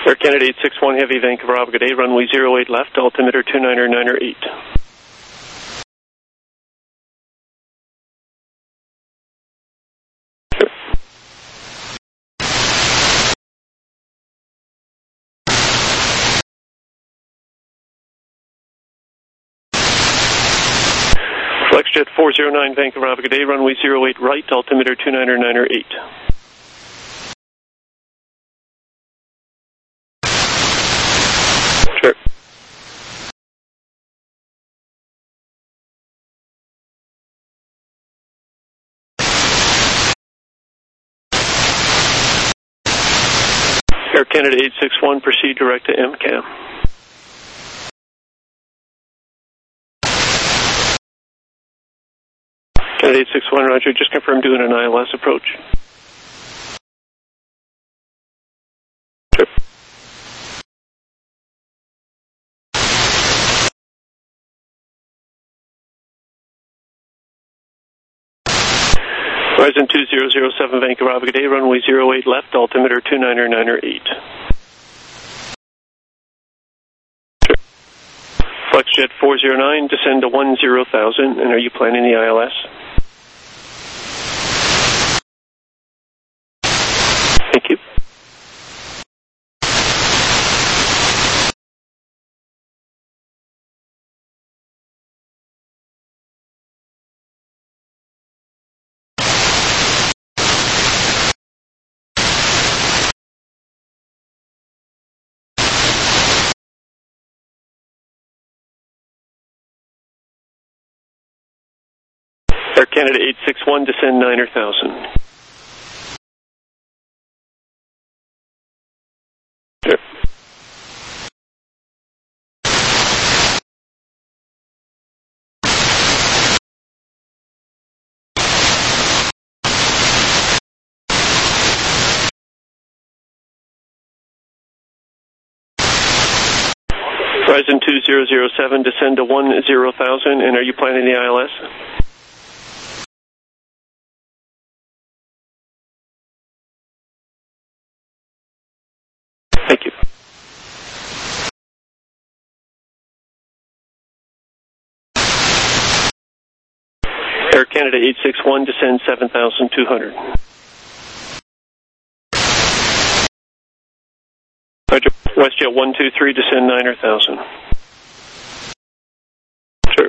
Air Canada 861 Heavy, Vancouver, Ottawa, good day, runway 08 left, altimeter 29908. FlexJet 409 Vancouver, Ottawa, good day, runway 08 right, altimeter 29908. Sure. Air Canada 861, proceed direct to MCAM. Canada 861, roger, just confirm doing an ILS approach. Sure. Horizon 2007 Vancouver, Ottawa, good day, runway 08 left, altimeter 29908. Sure. FlexJet 409, descend to 10,000, and are you planning the ILS? Thank you. Air Canada 861, descend 9,000. Sure. Horizon 2007, descend to 10,000, and are you planning the ILS? Thank you. Air Canada 861, descend 7,200. Roger. WestJet 123, descend 9,000. Sure.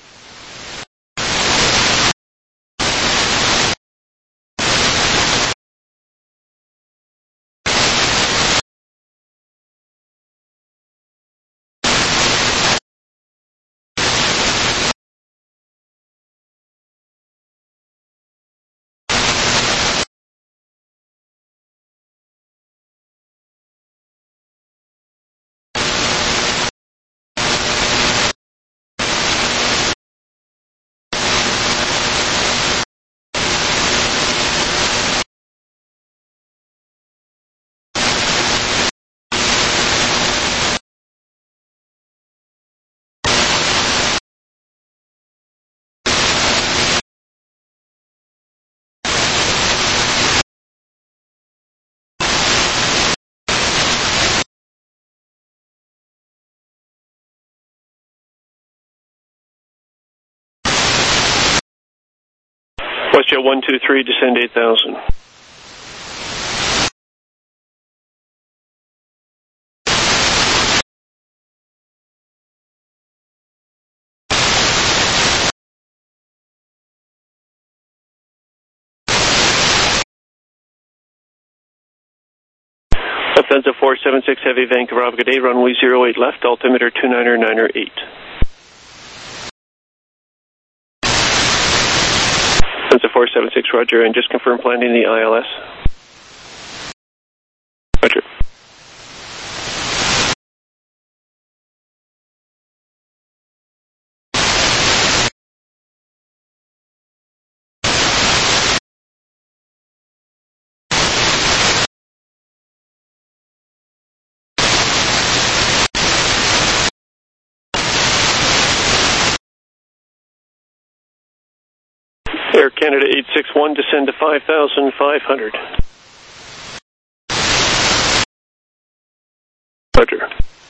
WestJet 123, descend 8,000. Lufthansa 476 Heavy, Vancouver, Ottawa, good day, runway 08 left, altimeter 29908. Lufthansa 476, roger, and just confirm planning the ILS. Roger. Air Canada 861, descend to 5,500. Roger.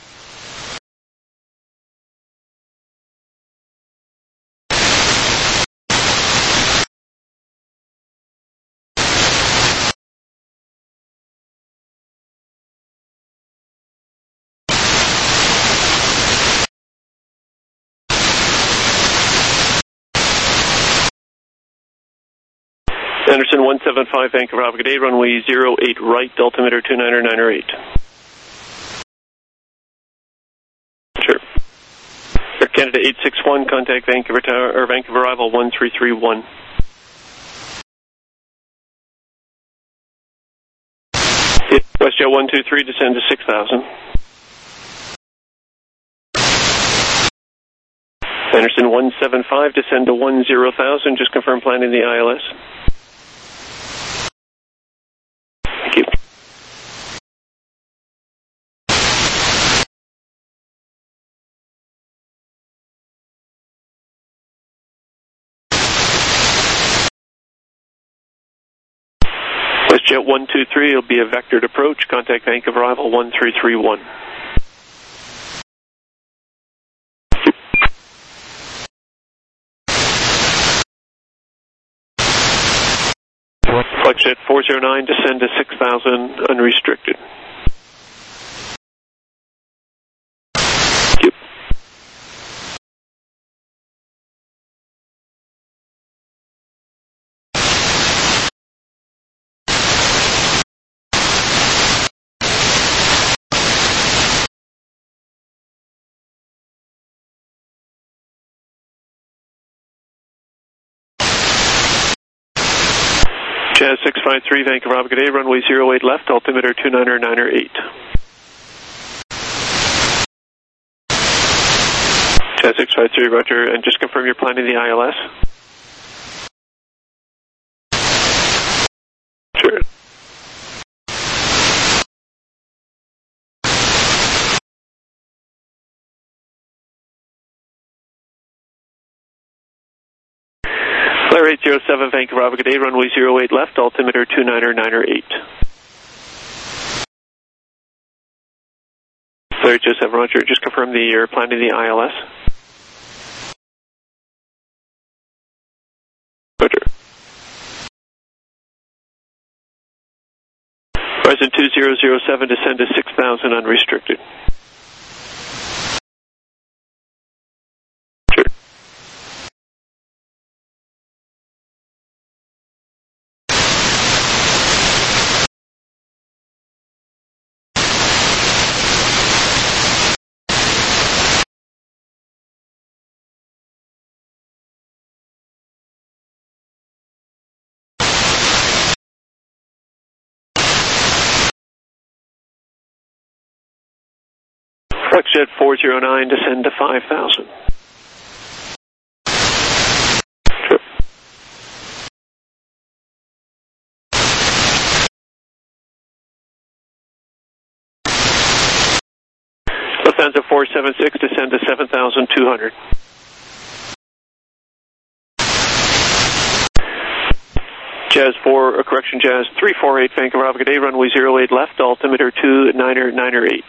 Anderson 175, Vancouver Alpha, good day, runway 08 right, altimeter 29908. Sure. Air Canada 861, contact Vancouver Tower, or Vancouver arrival 1331. WestJet 123, descend to 6,000. Anderson 175, descend to 10,000, just confirm planning the ILS. Thank you. WestJet 123, it'll be a vectored approach, contact Vancouver arrival 1331. Flexjet 409, descend to 6,000, unrestricted. Thank you. Jazz 653, Vancouver Alpha, good day, runway 08 left, altimeter 29908. Jazz 653, roger, and just confirm you're planning the ILS. Sure. Flare 807, Vancouver Alpha, good day, runway 08 left, altimeter 29908. Flare 807, roger, just confirm you're planning the ILS. Roger. Horizon 2007, descend to 6,000, unrestricted. Sure. Flexjet 409, descend to 5,000. Sure. Lufthansa 476, descend to 7,200. Jazz 348, Vancouver Alpha, good day, runway 08 left, altimeter 29908.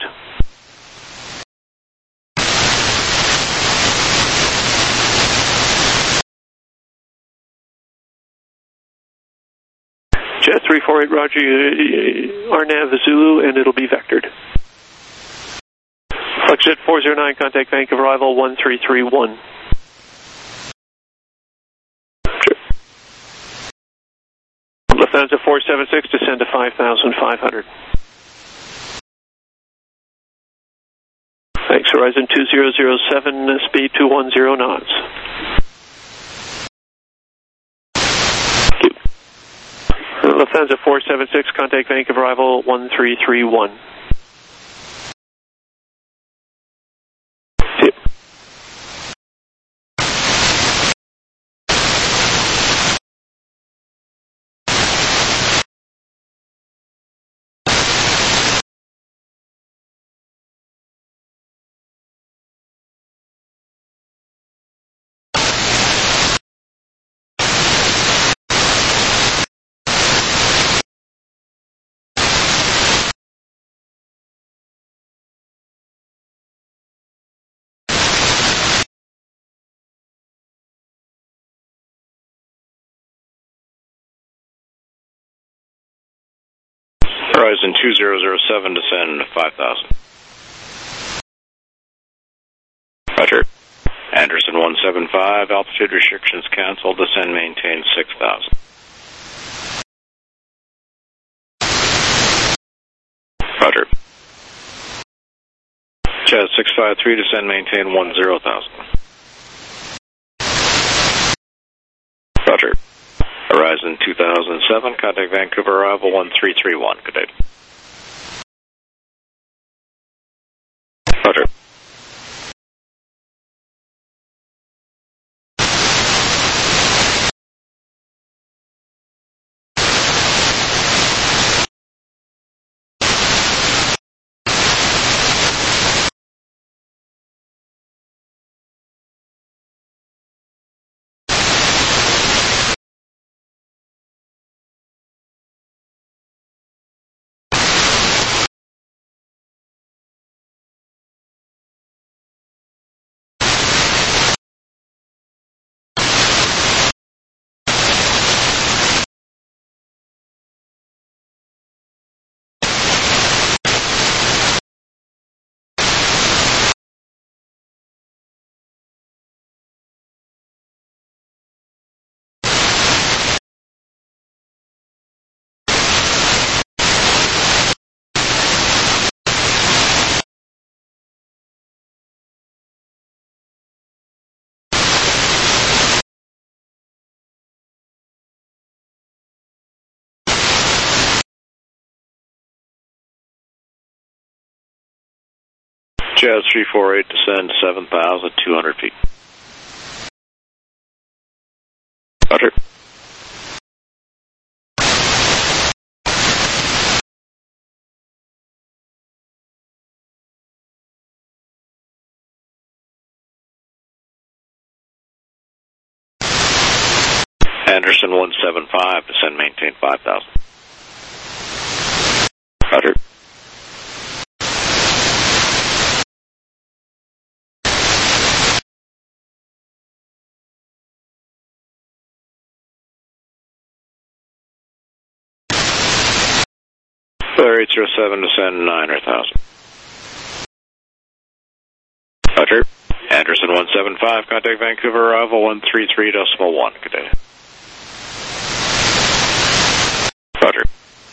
Jazz 348, roger, RNAV Zulu, and it'll be vectored. Flexjet 409, contact Vancouver arrival 1331. Sure. Lufthansa 476, descend to 5,500. Thanks, Horizon 2007, speed 210 knots. Lufthansa 476, contact Vancouver arrival 1331. Horizon 2007, descend 5,000. Roger. Anderson 175, altitude restrictions canceled, descend maintain 6,000. Roger. Jazz 653, descend maintain 10,000. Roger. Horizon 2007, contact Vancouver arrival 1331, good day. Roger. Jazz 348, descend 7,200 feet. Roger. Anderson 175, descend maintain 5,000. Roger. Flare 807, descend 9,000. Roger. Anderson 175, contact Vancouver arrival 133.1, good day. Roger.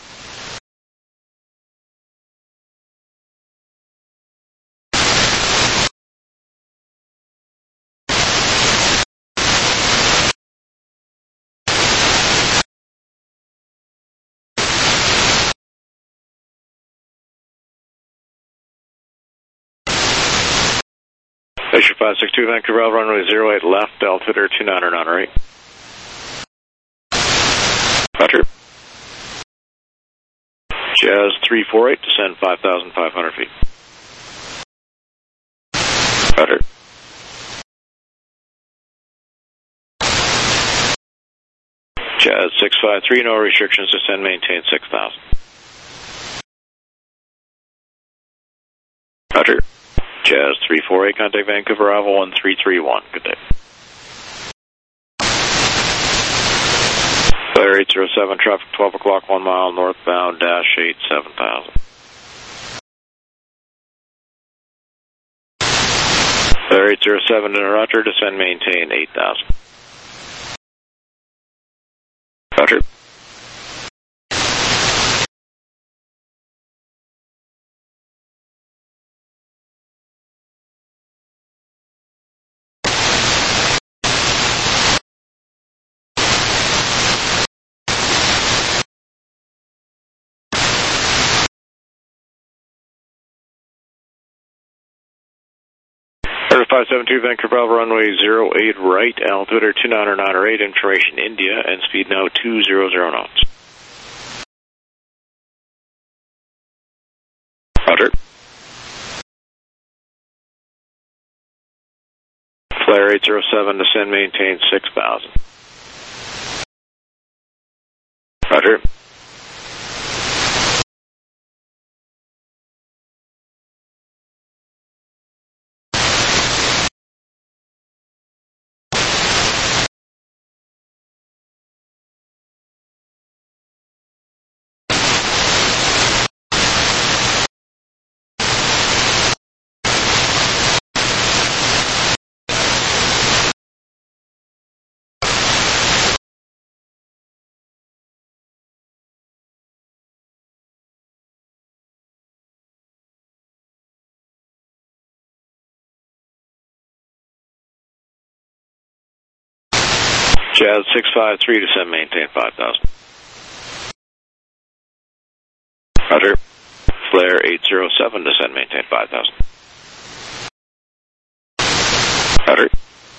Station 562, Vancouver, runway 08 left, altimeter 2998. Roger. Jazz 348, descend 5,500 feet. Roger. Jazz 653, no restrictions, descend maintain 6,000. Roger. Jazz 348, contact Vancouver, arrival 1331, good day. Flare 807, traffic 12 o'clock, 1 mile northbound, dash 8, 7,000. Flare 807 to Roger, descend maintain 8,000. Roger. Air 572, Vancouver, runway 08 right, altimeter 2998, information India, and speed now 200 knots. Roger. Flare 807, descend maintain 6,000. Roger. Jazz 653, descend, maintain 5,000. Roger. Flare 807, descend, maintain 5,000. Roger.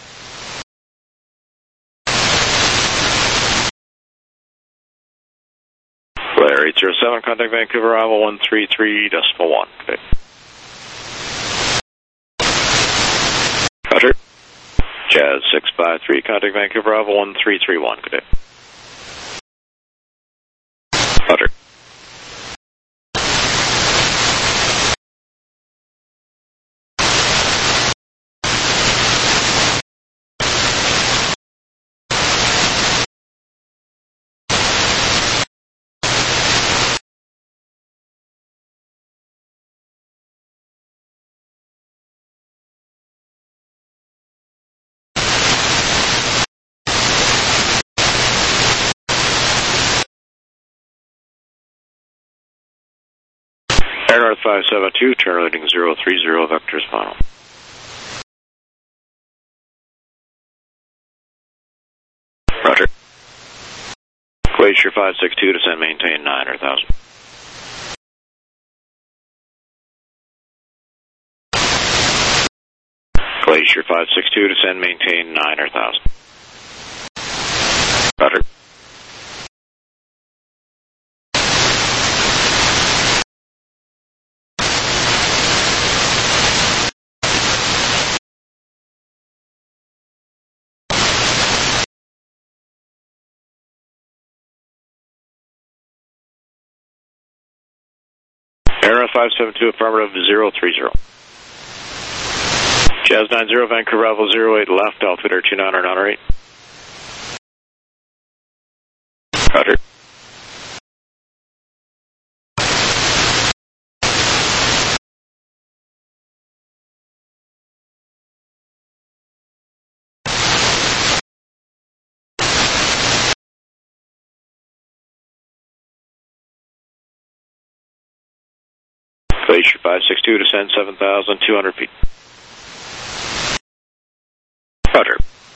Flare 807, contact Vancouver, Bravo 133.1. Okay. Roger. Jazz 653, contact Vancouver, Bravo 1331. Good day. Roger. Air North 572, turn leading 030, vectors final. Roger. Glacier 562, descend, maintain 9,000. Glacier 562, descend, maintain 9,000. Roger. Air North 572, affirmative 030. Jazz 90, Vancouver, Bravo 08, left, altimeter 2908. Roger. Glacier 562, descend 7,200 feet. Roger.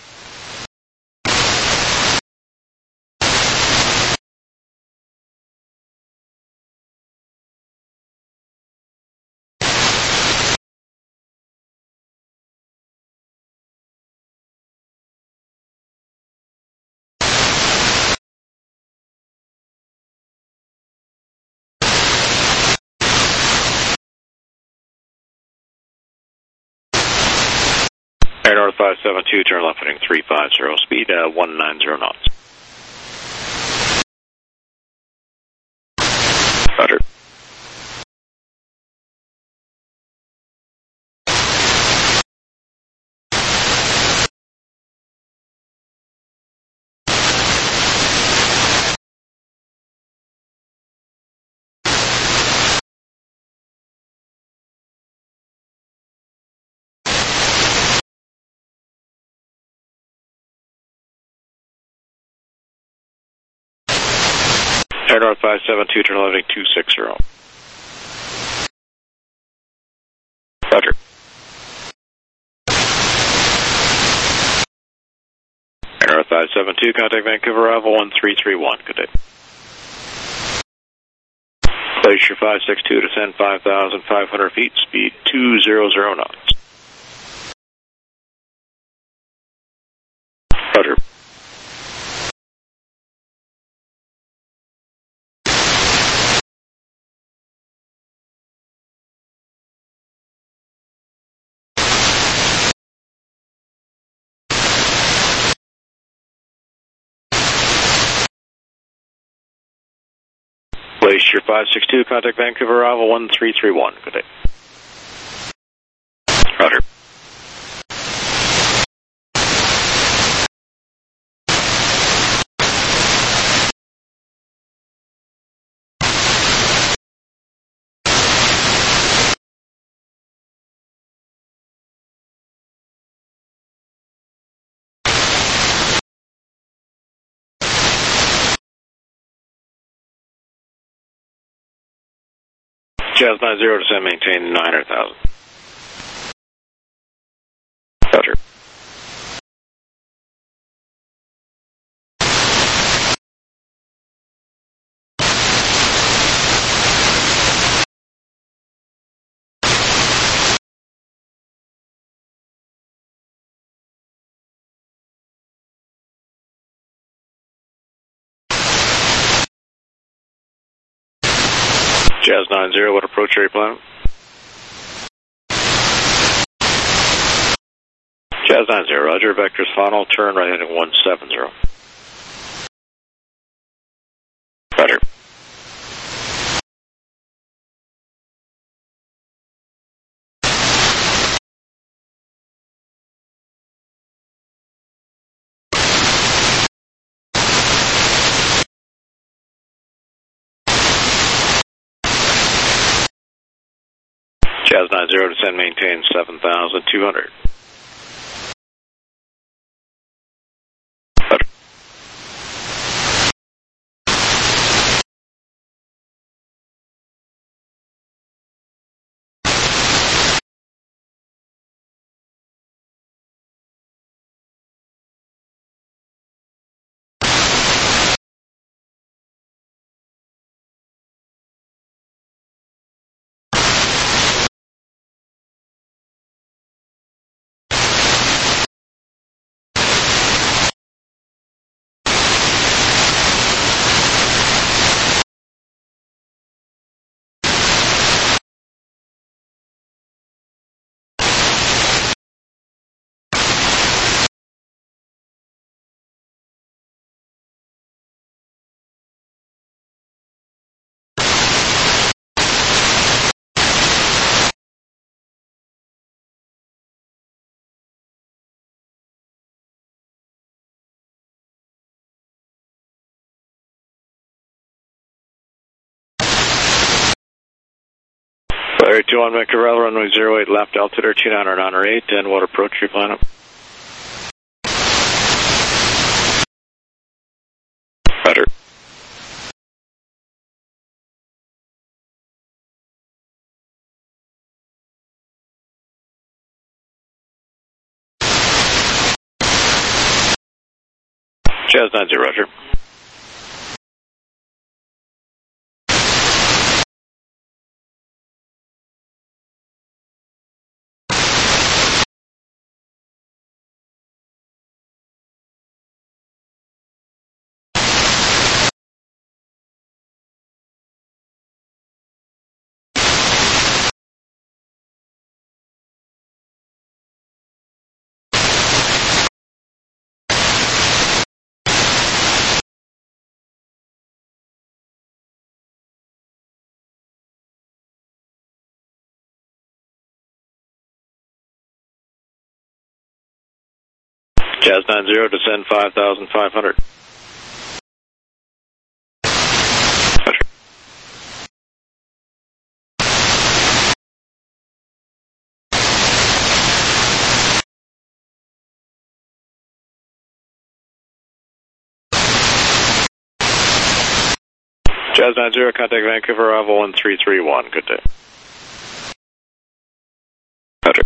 Air North 572, turn left heading 350, speed 190 knots. Roger. Air North 572, turn left heading 260. Roger. Air North 572, contact Vancouver, Bravo 1331. Good day. Glacier 562, descend 5,500 feet, speed 200 knots. Roger. Glacier 562, contact Vancouver, Bravo 1331. Good day. Roger. Jazz 90, descend, maintain 9,000. Roger. Jazz 90, what approach are you planning? Jazz 90, roger, vector's final, turn right heading 170. Roger. Jazz 90, descend, maintain 7,200. Roger. Larry 21, Vancouver, runway 08, left altitude 2998, and what approach are you planning? Roger. Jazz 90, roger. Jazz 90, descend 5,500. Roger. Jazz 90, contact Vancouver, arrival 1331. Good day. Roger.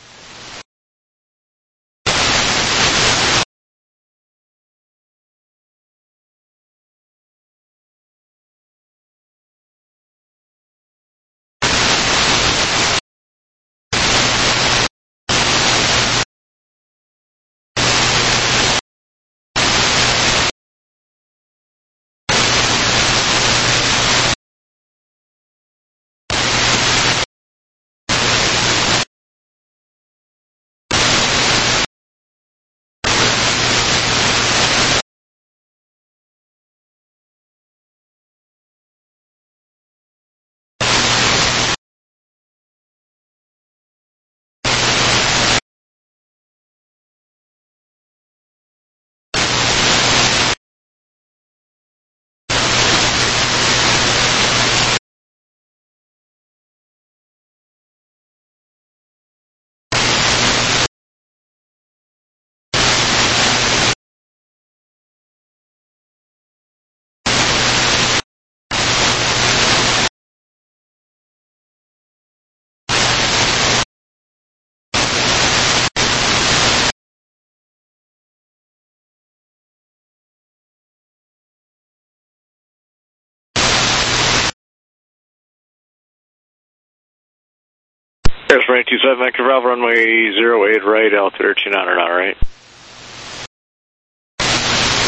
Airspring 27, Vancouver, runway 08, right, altitude 2998.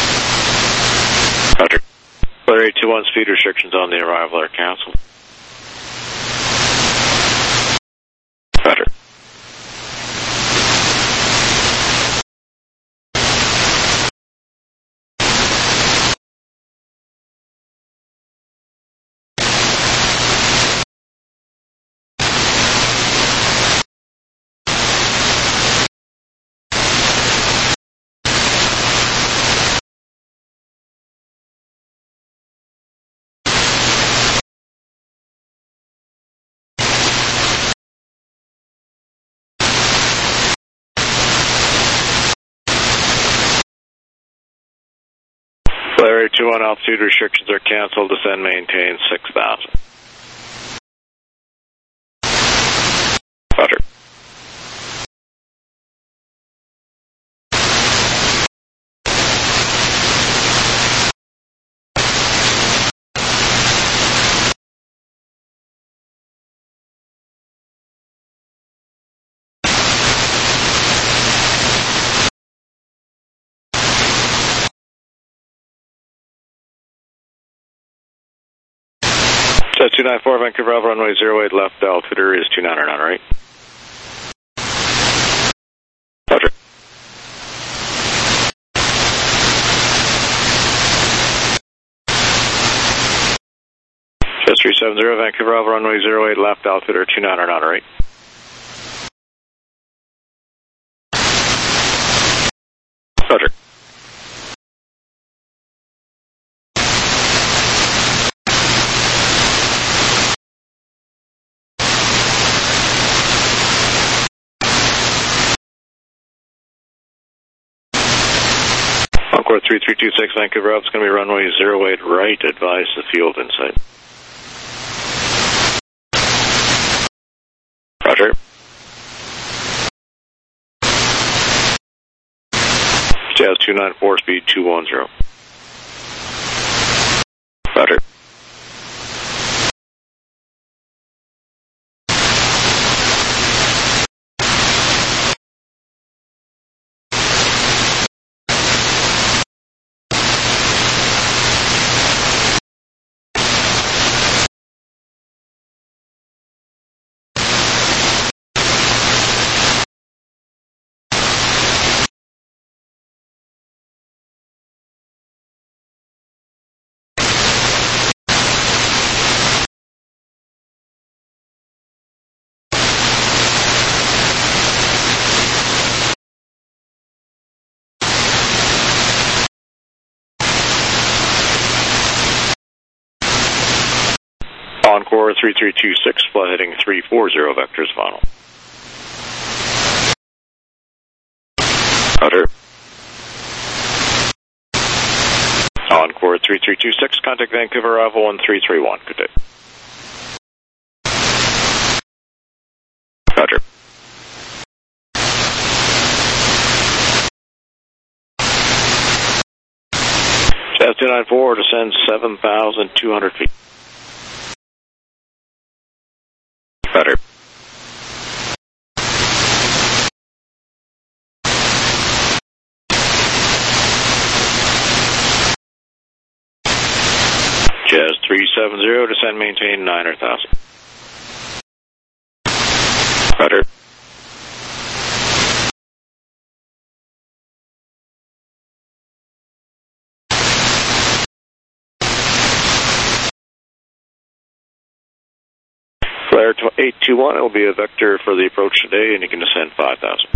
Roger. Larry 21, speed restrictions on the arrival are canceled. Flair 21, altitude restrictions are canceled. Descend, maintain 6,000. Roger. Jet 294, Vancouver Alpha, runway 08 left, altitude is 2998. Roger. Jet 370, Vancouver Alpha, runway 08 left, altitude 2998. Roger. Encore 3326, Vancouver Alpha, it's going to be runway 08 right, advise the field in sight. Roger. Jazz 294, speed 210. Roger. Encore 3326, fly heading 340, vectors final. Roger. Encore 3326, contact Vancouver Alpha 1331, good day. Roger. Jazz 294, descend 7,200 feet. Roger. Jazz 370, descend, maintain 9,000. Roger. Flair 821, it will be a vector for the approach today, and you can descend 5,000.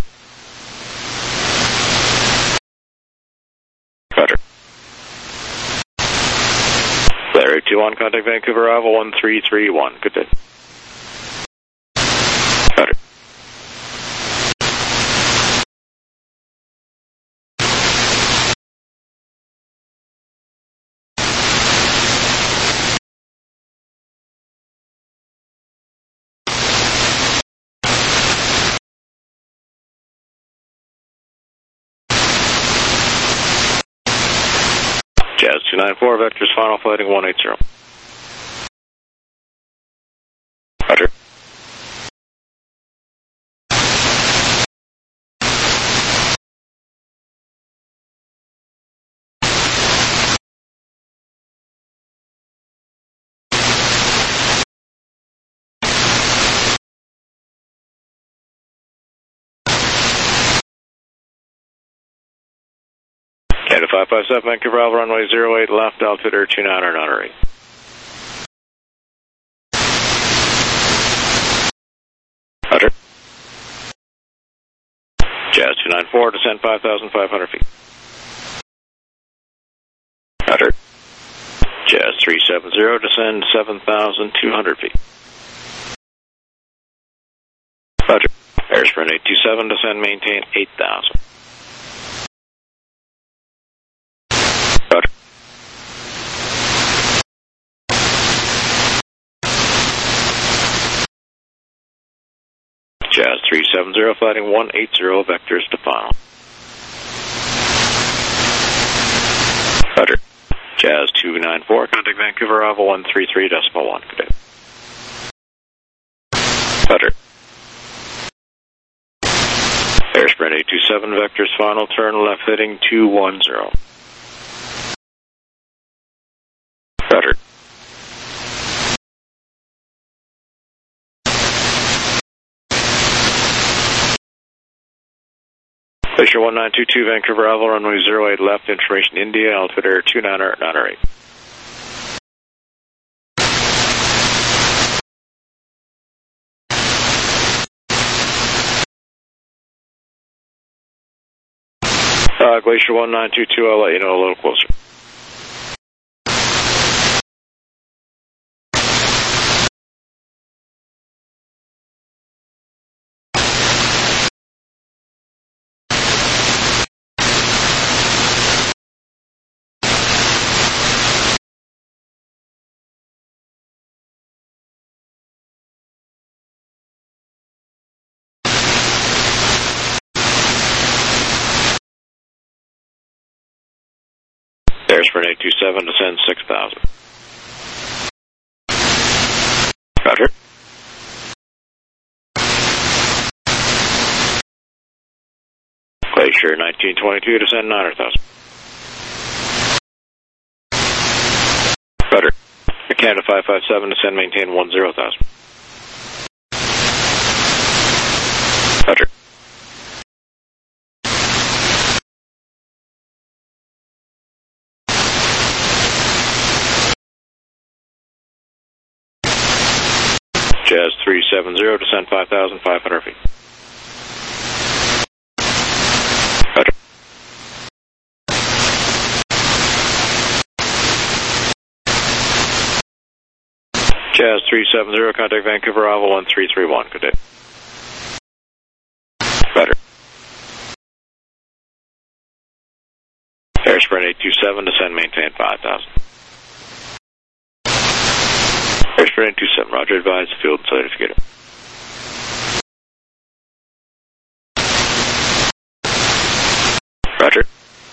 Roger. Flair 821, contact Vancouver Alpha 1331, good day. Roger. Jazz 294, vectors final, flighting 180. Roger. Canada 557, Vancouver Alpha, runway 08 left, altitude 2998. Roger. Jazz 294, descend 5,500 feet. Roger. Jazz 370, descend 7,200 feet. Roger. Airsprint 827, descend, maintain 8,000. Roger. 370, flighting 180, vectors to final. Roger. Jazz 294, contact Vancouver, Alpha 133.1, good day. Roger. Airsprint 827, vectors final, turn left heading 210. Roger. Glacier 1922, Vancouver, Alpha, runway 08 left, information India, altimeter 2998. Glacier 1922, I'll let you know a little closer. Airsprint 827, descend 6,000. Roger. Glacier 1922, descend 9,000. Roger. Canada 557, descend, maintain 10,000. Roger. Jazz 370, descend 5,500 feet. Roger. Jazz 370, contact Vancouver, Alpha 1331, good day. Roger. Airsprint 827, descend, maintain 5,000. Airsprint 827, roger, advise, field certificate. Roger.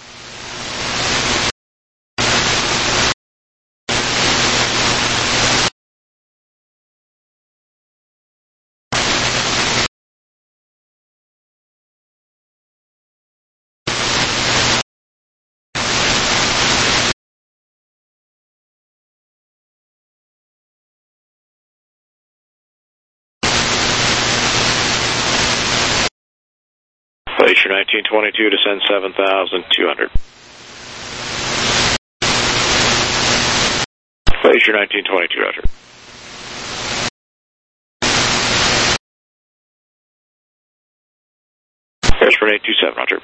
Glacier 1922, descend 7,200. Glacier 1922, roger. Airsprint 827, roger.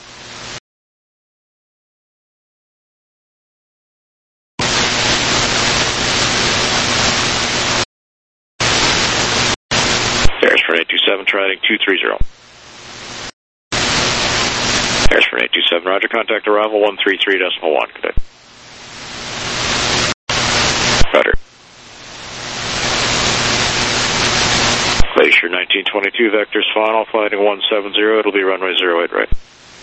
Airsprint 827, trying 230. Airsprint 827, roger, contact arrival 133.1, good day. Roger. Glacier 1922, vectors final, flighting 170, it'll be runway 08 right.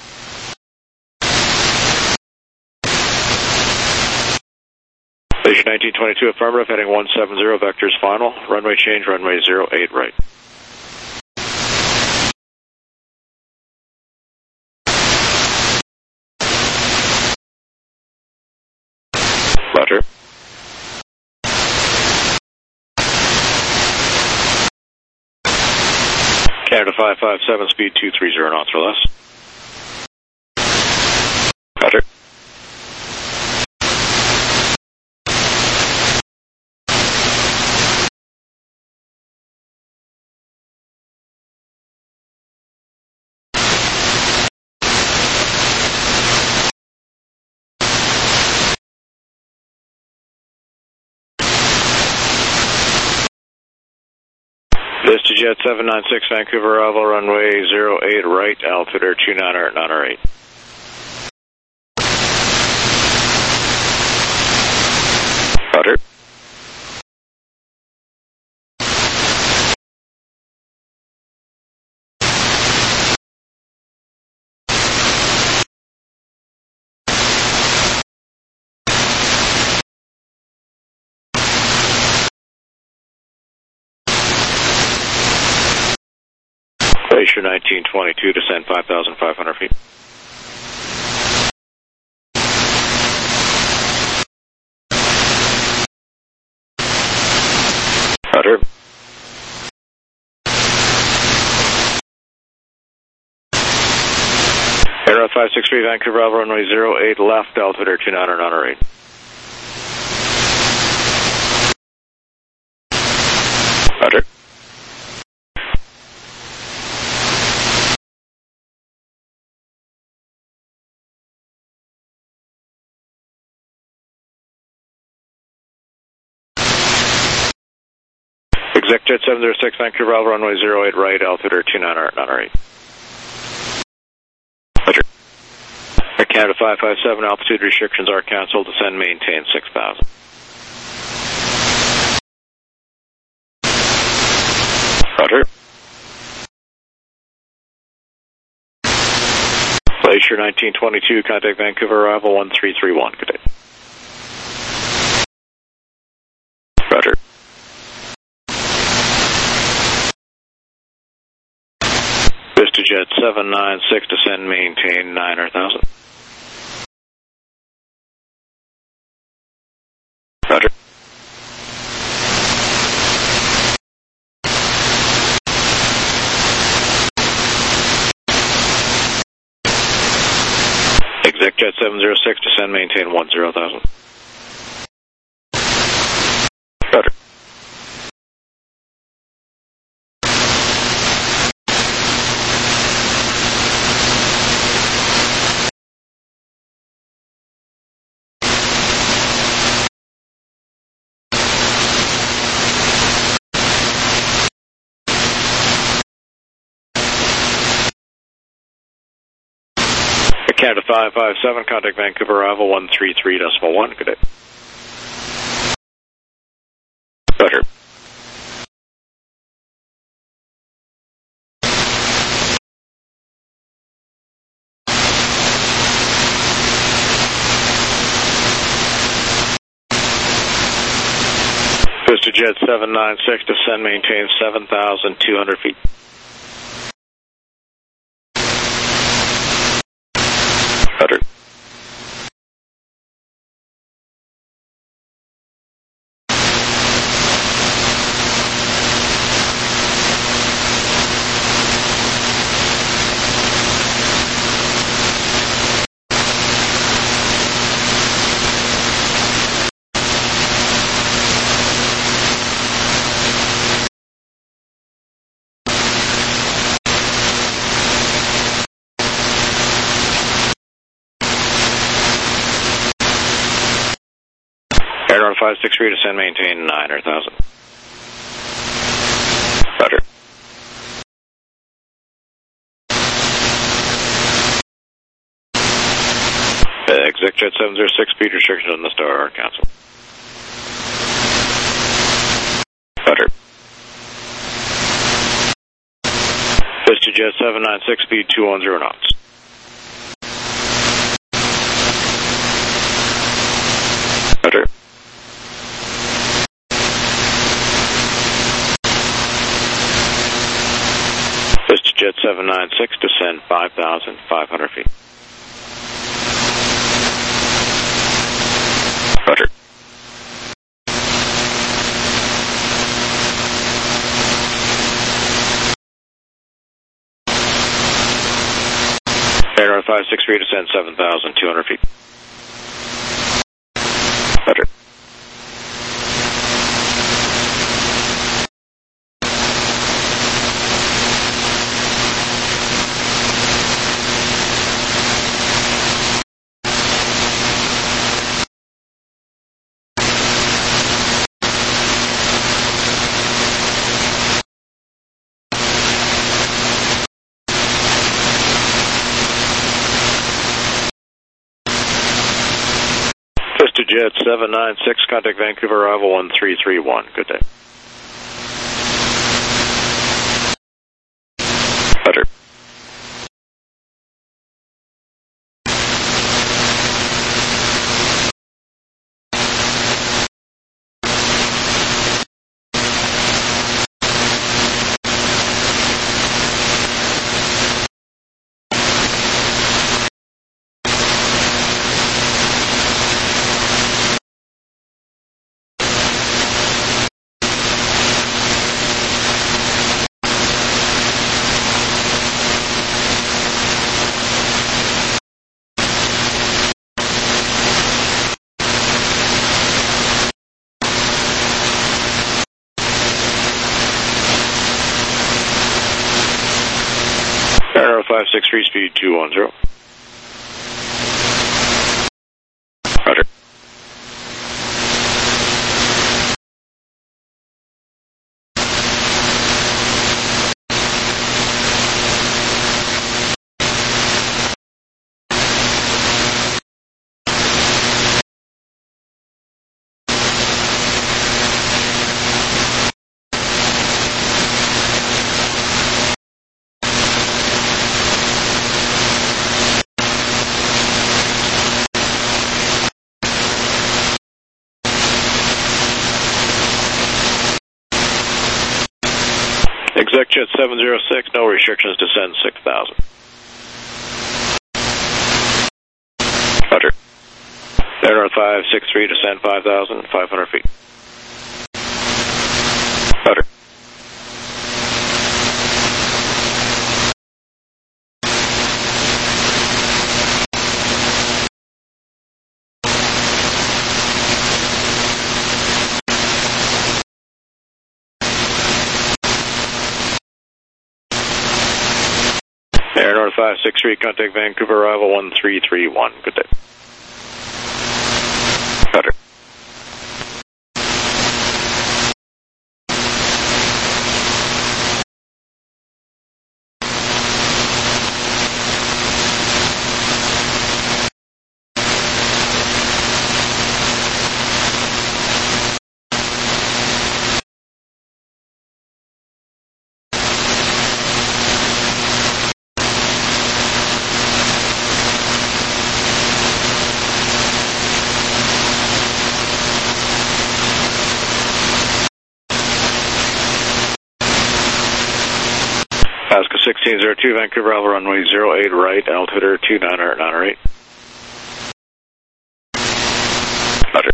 Glacier 1922, affirmative, heading 170, vectors final, runway change, runway 08 right. Roger. Canada 557, speed 230 knots or less. Roger. VistaJet 796, Vancouver, Alpha, runway 08 right, altimeter 2998. Roger. Glacier 1922, descend 5,500 feet. Roger. Air 563, Vancouver, Alpha runway 08 left, altimeter 2908. Roger. ExecJet 706, Vancouver, Alpha runway 08 right, altimeter 2908. Roger. Air Canada 557, altitude restrictions are canceled, descend, maintain 6,000. Roger. Glacier 1922, contact Vancouver, arrival 1331, good day. Roger. VistaJet 796, descend, maintain 9,000. Roger. ExecJet 706, descend, maintain 10,000. Roger. Canada 557, contact Vancouver, arrival 133.1, good day. Roger. VistaJet 796, descend, maintain 7,200 feet. Roger. Air 563, descend, maintain 9,000. Roger. ExecJet 706, speed restrictions on the star are canceled. Roger. VistaJet 796, speed 210 knots. Roger. VistaJet 796, descend 5,500 feet. Roger. Air 563, descend 7,200 feet. Roger. VistaJet 796, contact Vancouver, arrival 1331, good day. Roger. Air 563, speed 210. Roger. ExecJet 706, no restrictions, descend 6,000. Roger. Air North 563, descend 5,500 feet. Roger. Air North 563, contact Vancouver, arrival 1331. Good day. Roger. Alaska 1602, Vancouver, Alpha runway 08 right, altitude 2908. Roger.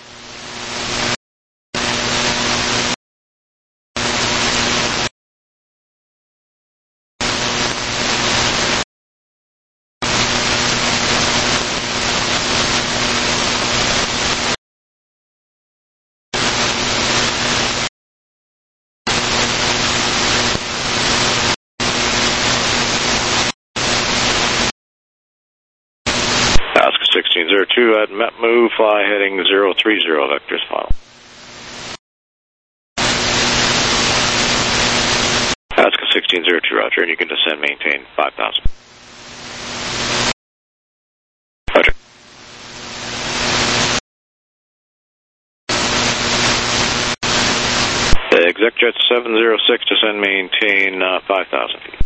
Alaska 1602 at METMU, fly heading 030, vectors final. Alaska 1602, roger, and you can descend, maintain 5,000. Roger. ExecJet 706, descend, maintain 5,000 feet.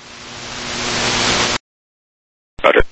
Roger.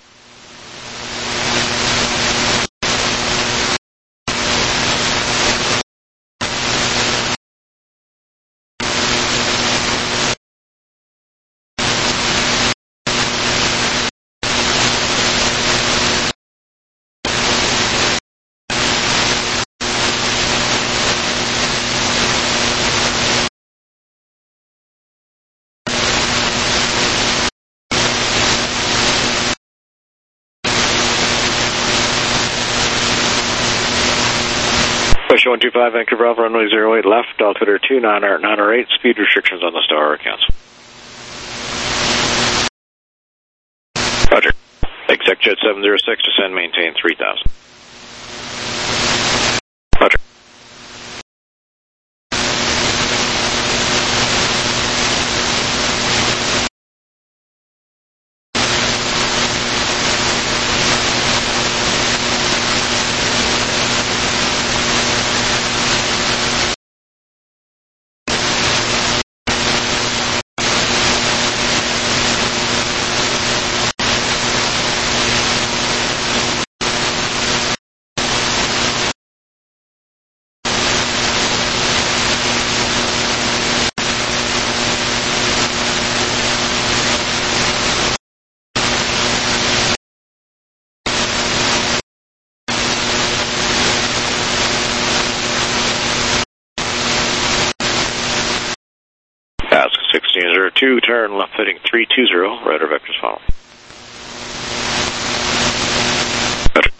Question 125, Vancouver Alpha, runway 08 left, altitude 2908, speed restrictions on the star are canceled. Roger. ExecJet 706, descend, maintain 3,000. Roger. Alaska 1602, turn left heading 320, radar vectors follow. Roger.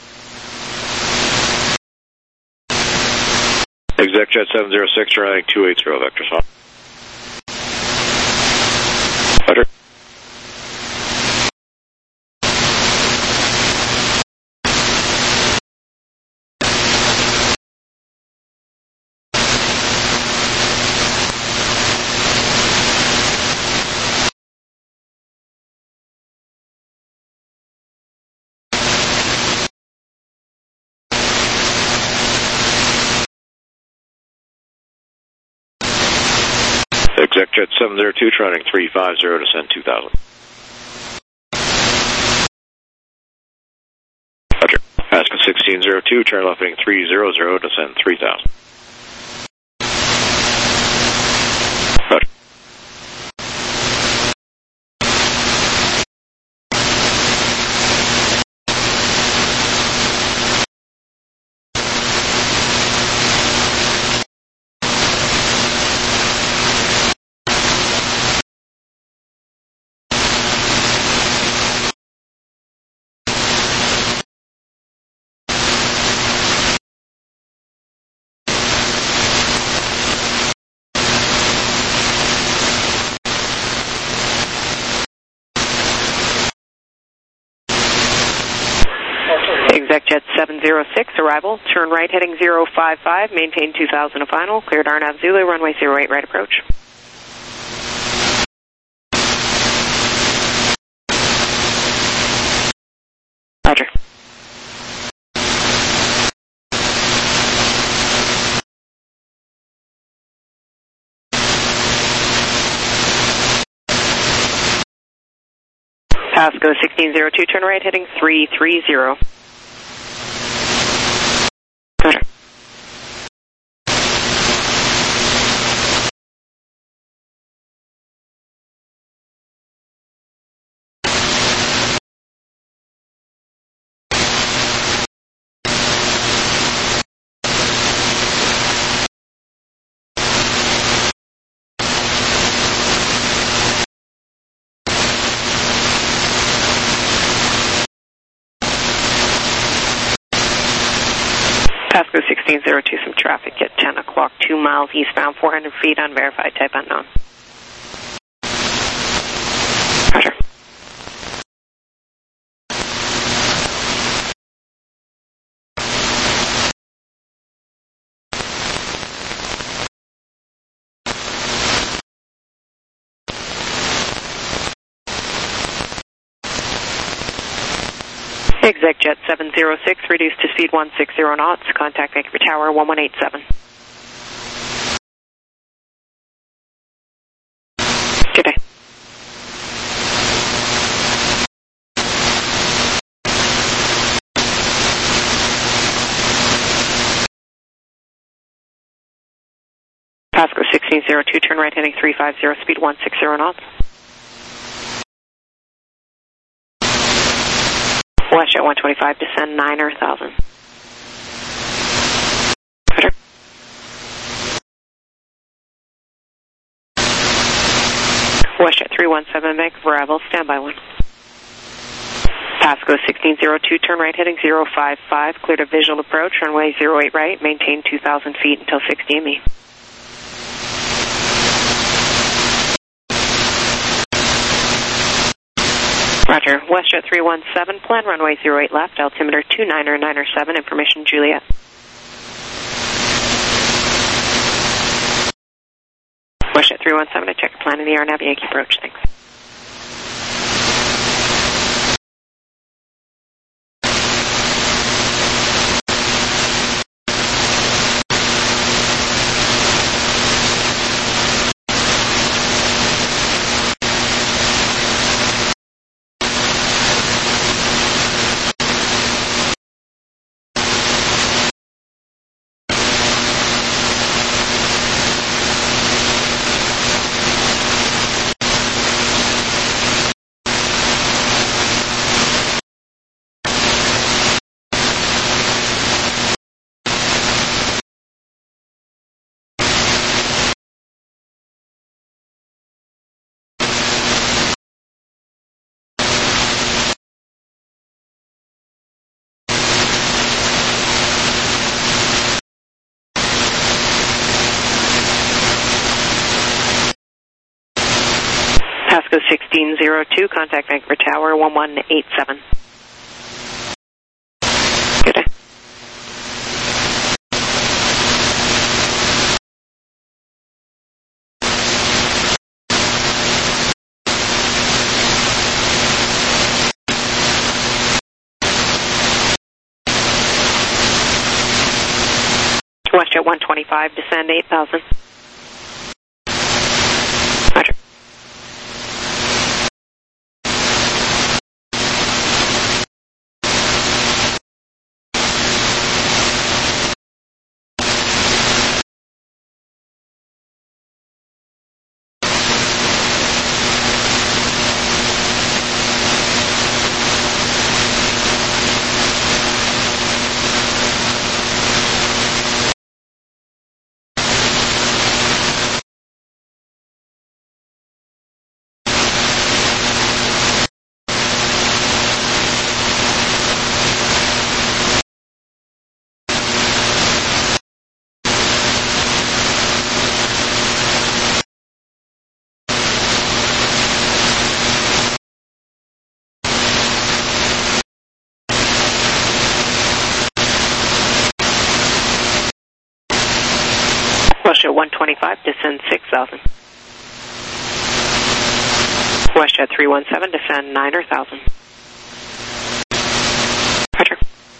ExecJet 706, turn heading 280, vectors follow. Roger. ExecJet 702, turning 350, descend 2000. Roger. Pascal 1602, turn left heading 300, descend 3000. Roger. ExecJet 706, arrival, turn right heading 055, maintain 2000 a final, cleared RNAV Zulu, runway 08 right approach. Roger. Pasco 1602, turn right heading 330. Roger. Pasco 1602, some traffic at 10 o'clock, 2 miles eastbound, 400 feet, unverified, type unknown. Roger. ExecJet 706, reduced to speed 160 knots, contact Vancouver Tower 1187. Good day. Pasco 1602, turn right heading 350, speed 160 knots. WestJet 125, descend 9,000. Roger. WestJet 317, Vancouver arrival, standby 1. Pasco 1602, turn right heading 055, cleared a visual approach, runway 08 right, maintain 2,000 feet until 60 ME. Roger. WestJet 317, plan runway 08 left, altimeter 29997, information Juliet. WestJet 317, to check plan in the RNAV Yankee approach, thanks. Pasco 1602, contact Vancouver Tower 1187. Good day. WestJet 125, descend 8,000. 125, descend 6,000. WestJet 317, descend 9 or 1,000. Roger.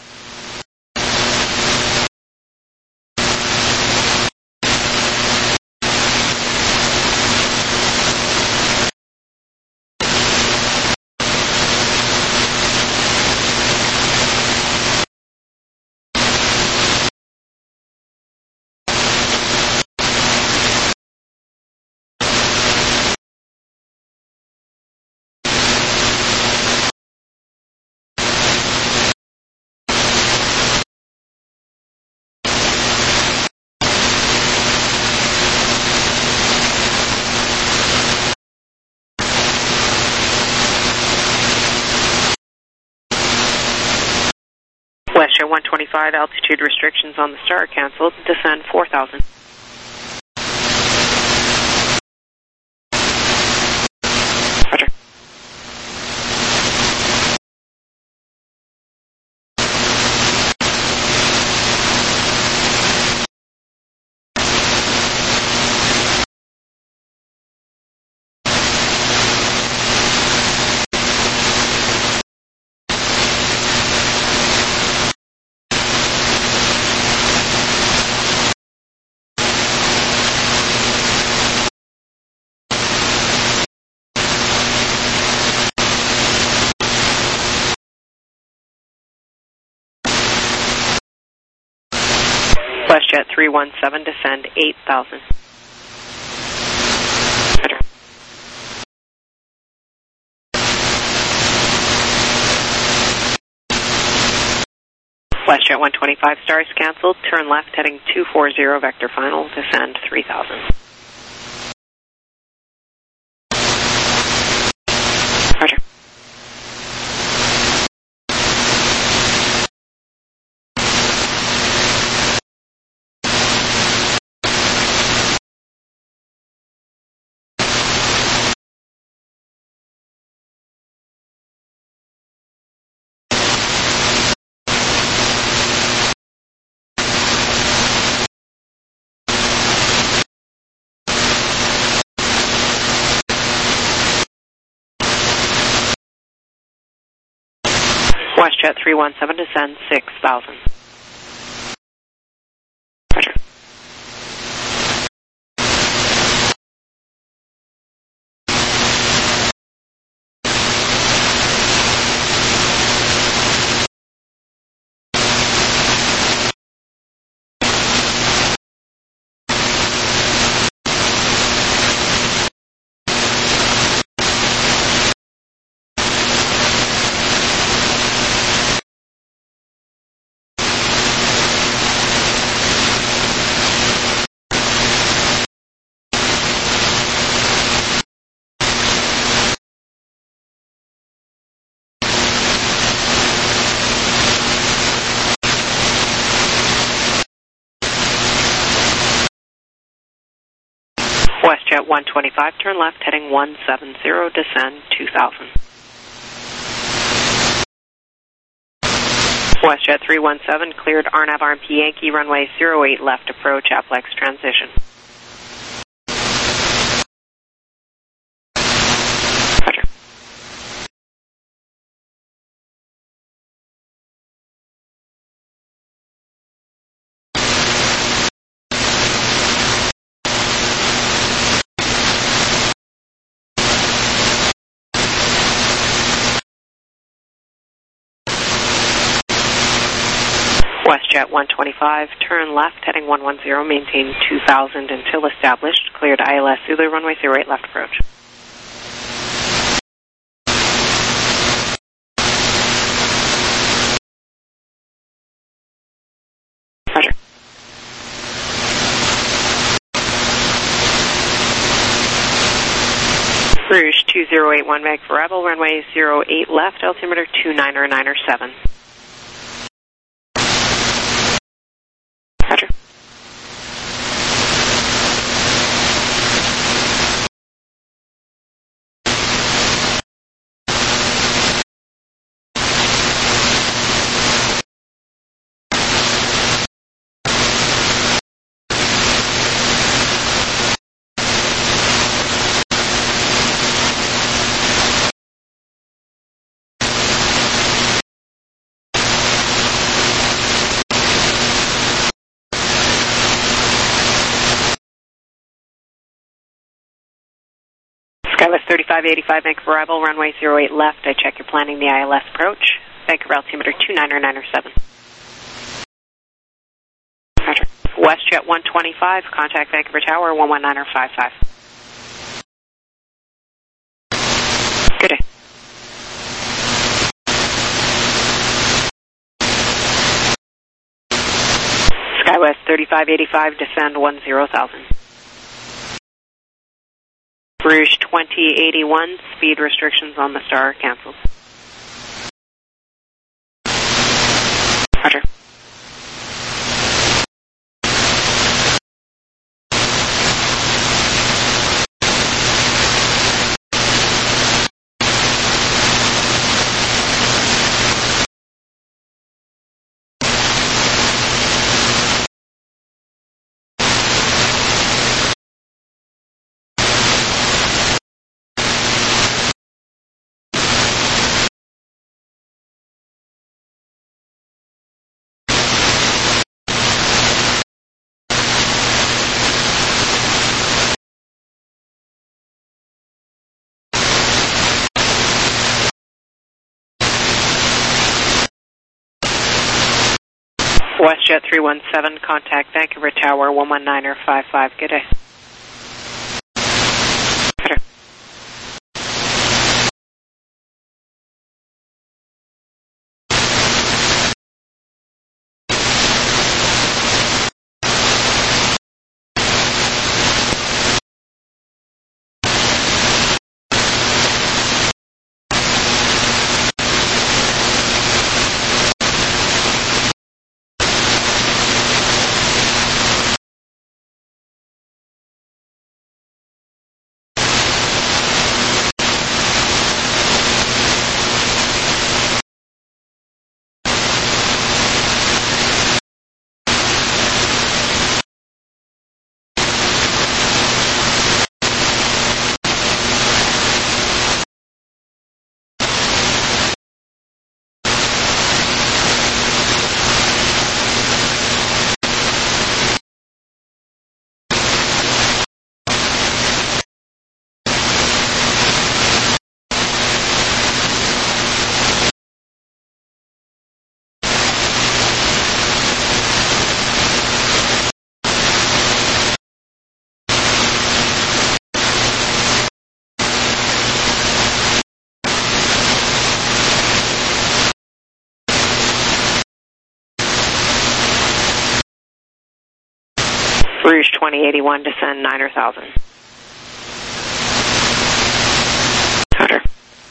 WestJet 125, altitude restrictions on the Star canceled, descend 4,000. Roger. WestJet 317, descend 8,000. Roger. WestJet 125, stars canceled, turn left heading 240, vector final, descend 3,000. Roger. WestJet 317, descend 6,000. Roger. WestJet 125, turn left heading 170, descend 2,000. WestJet 317, cleared RNAV RMP Yankee, runway 08 left approach, Aplex transition. Roger. WestJet 125, turn left heading 110, maintain 2,000 until established, cleared ILS Zulu, runway 08 left approach. Roger. Rouge 2081, mag for arrival, runway 08 left, altimeter 2997. Roger. SkyWest 3585, Vancouver arrival, runway 08 left. I check you're planning the ILS approach. Vancouver altimeter 29907. Roger. WestJet 125, contact Vancouver Tower 11955. Good day. SkyWest 3585, descend 10,000. Rouge 2081, speed restrictions on the Star canceled. Roger. WestJet 317, contact Vancouver Tower 11955. Good day. Roger. Rouge 2081, descend 9,000. Roger.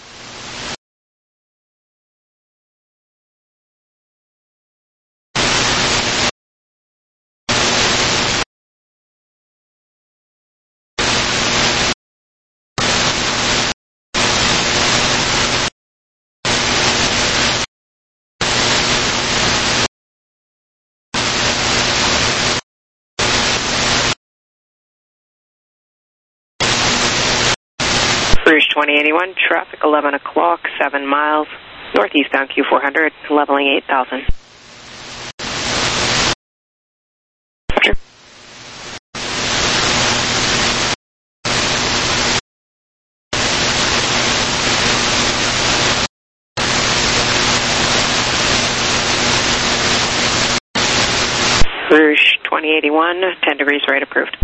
Rouge 2081, traffic 11 o'clock, 7 miles, northeastbound Q400, leveling 8,000. Roger. Rouge 2081, 10 degrees right approved.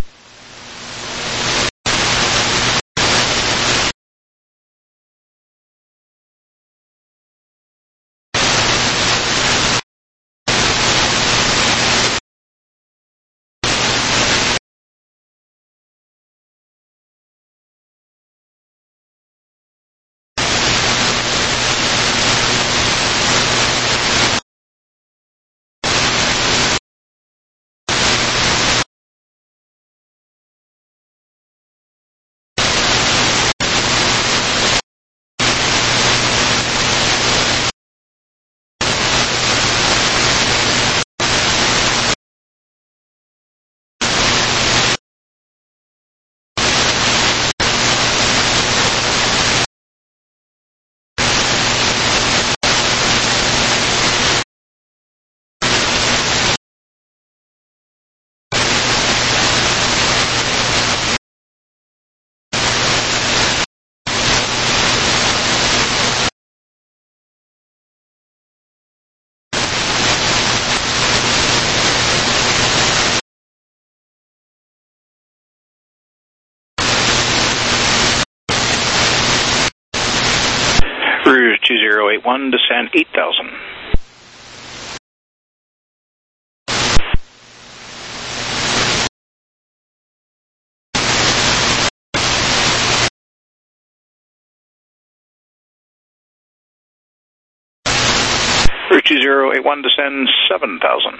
Cruise 2081, descend 8,000. Cruise 2081, descend 7,000.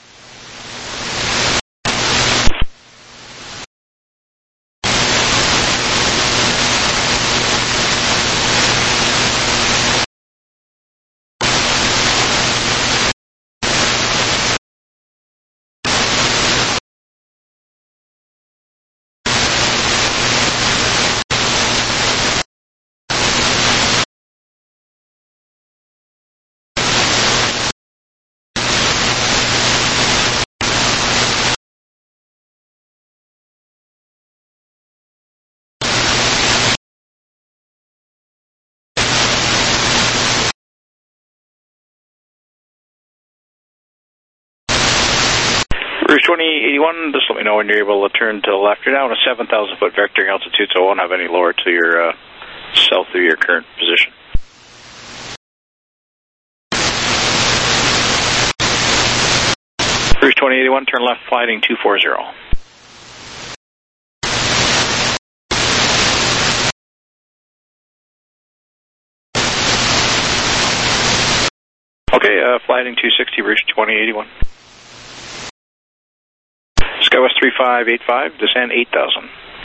Cruise 2081, just let me know when you're able to turn to the left. You're now in a 7,000 foot vectoring altitude, so it won't have any lower to your south of your current position. Cruise 2081, turn left, flighting 240. Okay, flighting 260, Rouge 2081. SkyWest 3585, descend 8,000.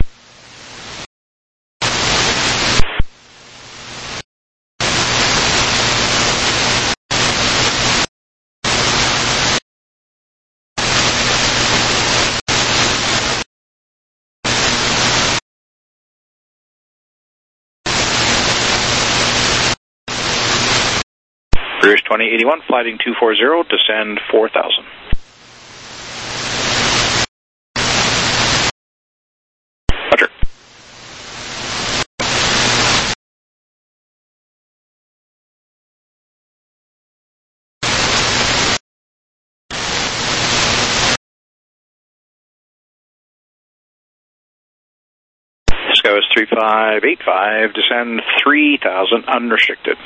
Rouge 2081, flighting 240, descend 4,000. Roger. SkyWest 3585, descend 3,000, unrestricted.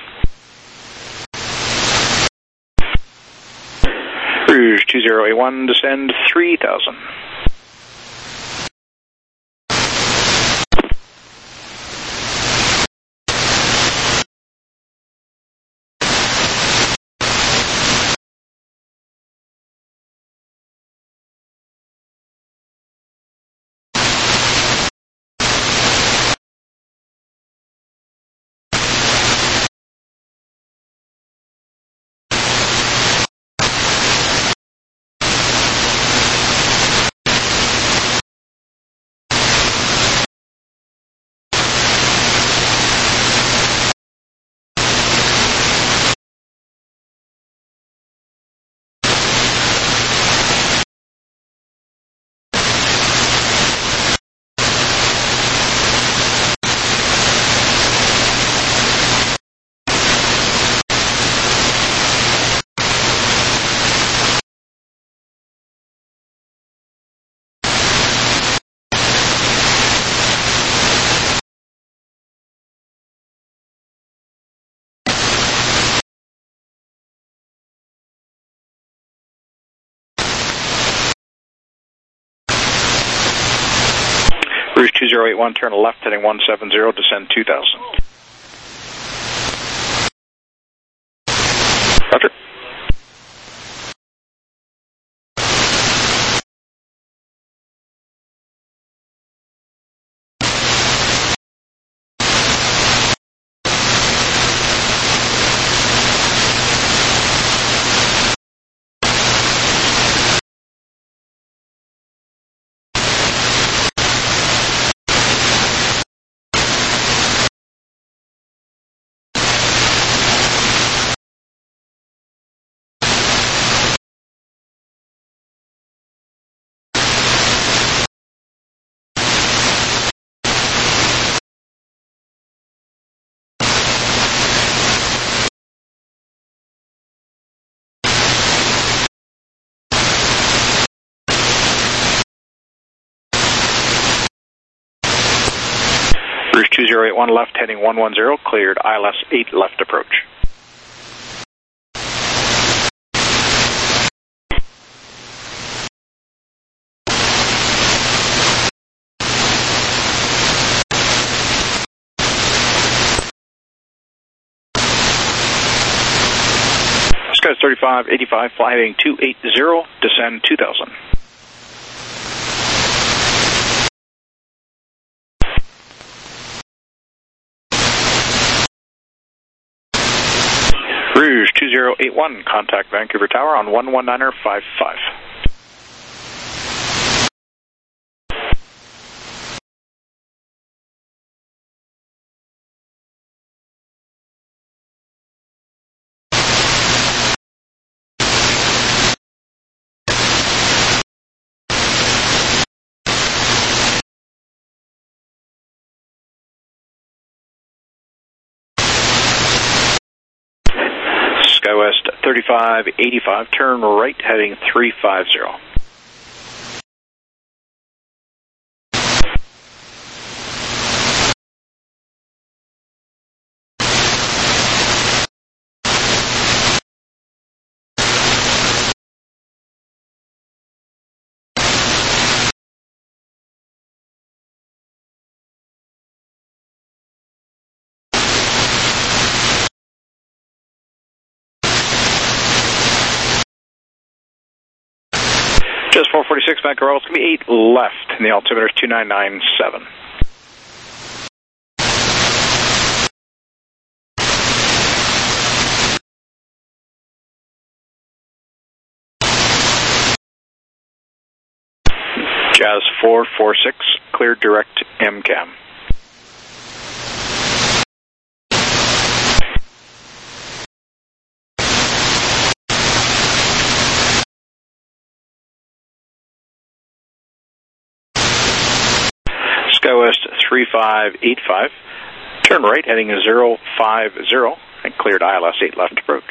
Rouge 2081, descend 3,000. Rouge 2081, turn left, heading 170, descend 2,000. Roger. 2081 left heading 110, cleared ILS 8 left approach. Sky 3585, fly heading 280, descend 2000. Rouge 2081, contact Vancouver Tower on 119.55. SkyWest 3585, turn right heading 350. Just 446, Vancouver, it's going to be 8 left, and the altimeter is 2997. Jazz 446, cleared direct MCAM. SkyWest 3585, turn right heading 050, and cleared ILS 8 left approach.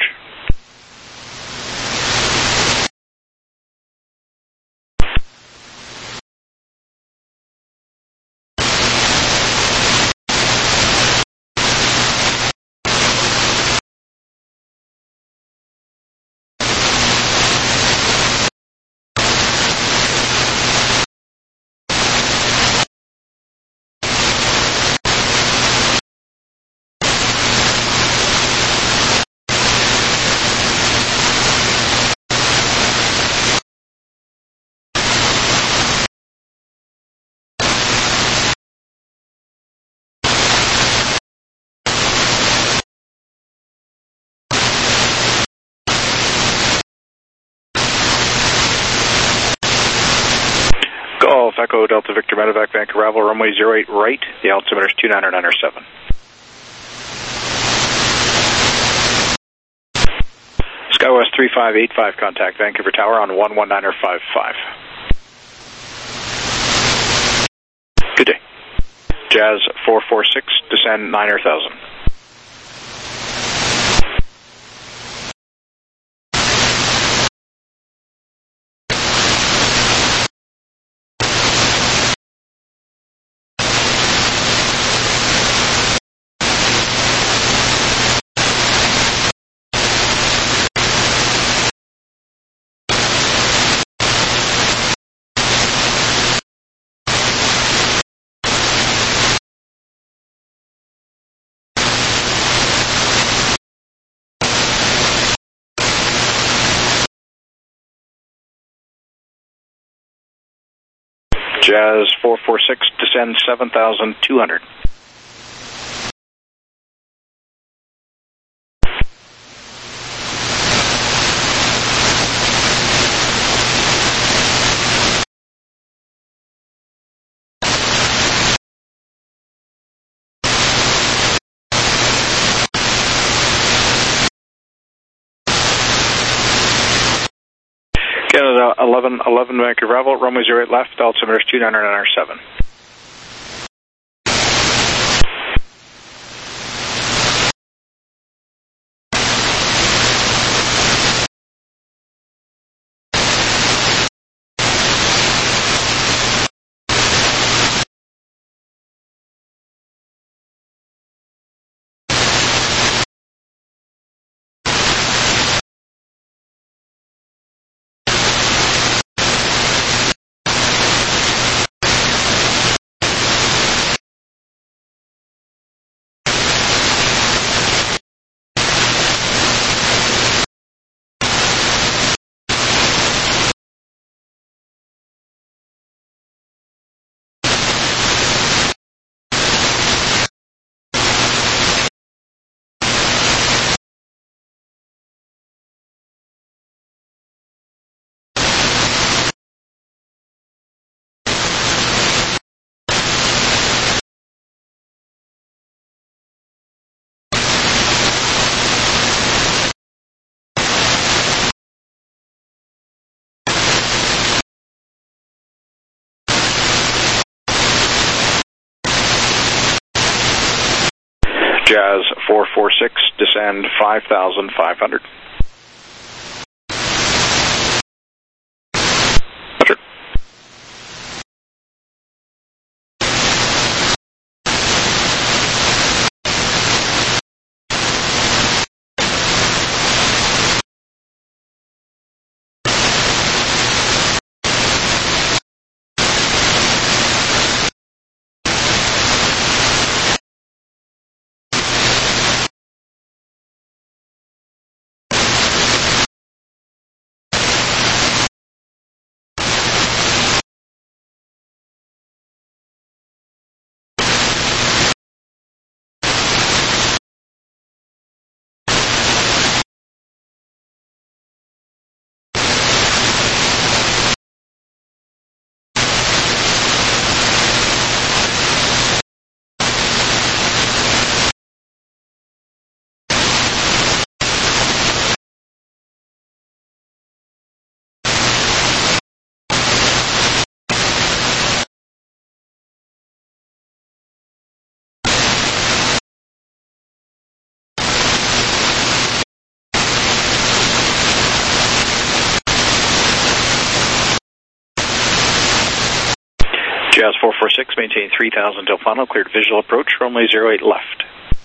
Golf Echo Delta Victor Medevac Vancouver Ravel, runway 08 right, the altimeter is 2997. SkyWest 3585, contact Vancouver Tower on 119.55. Good day. Jazz 446, descend 9,000. Jazz 446, descend 7,200. Canada 1111 Vancouver Ravel, runway 08 left, altimeter is 2997. Jazz 446, descend 5,500. Jazz 446, maintain 3,000 till final, cleared visual approach, runway 08 left.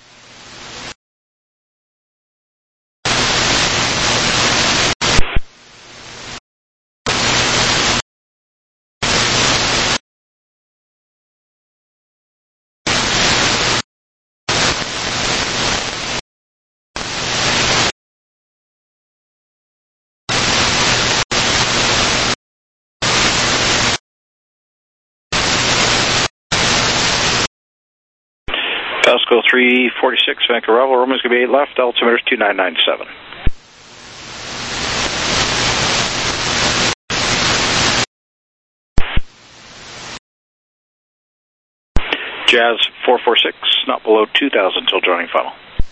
Pasco 346, Vancouver arrival, runway's going to be 8 left, altimeter 2997. Jazz 446, not below 2,000 till joining final.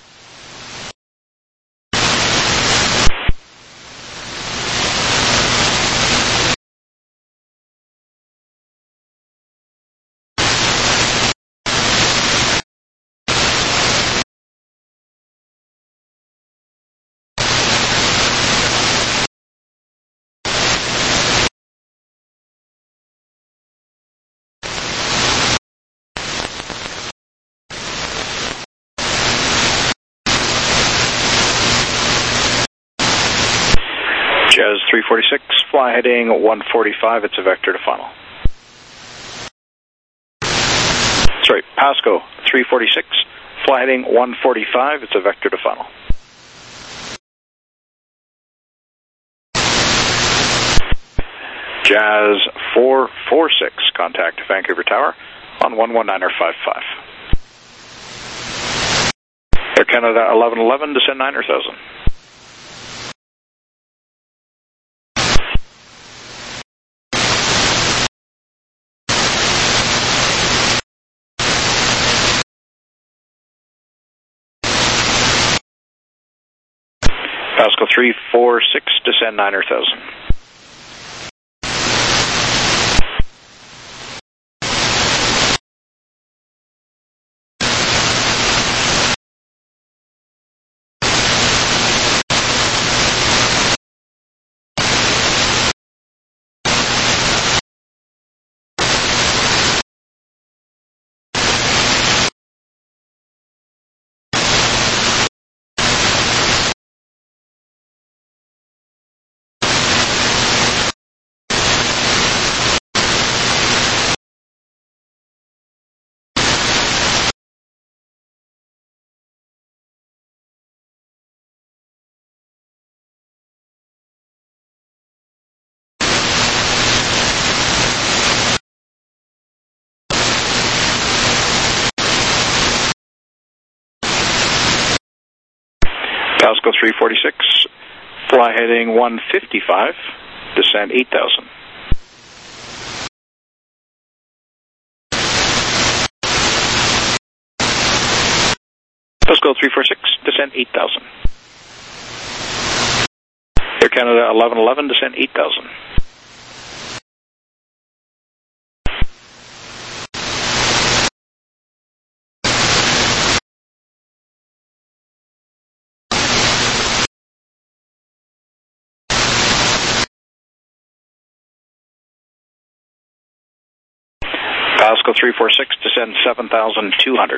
Jazz 346, fly heading 145, it's a vector to final. Sorry, Pasco 346, fly heading 145, it's a vector to final. Jazz 446, contact Vancouver Tower on 119.55. Air Canada 1111, descend 9,000. Pasco 346, descend 9,000. Pasco 346, fly heading 155, descend 8,000. Pasco 346, descend 8,000. Air Canada 1111, descend 8,000. Pasco 346, descend 7,200.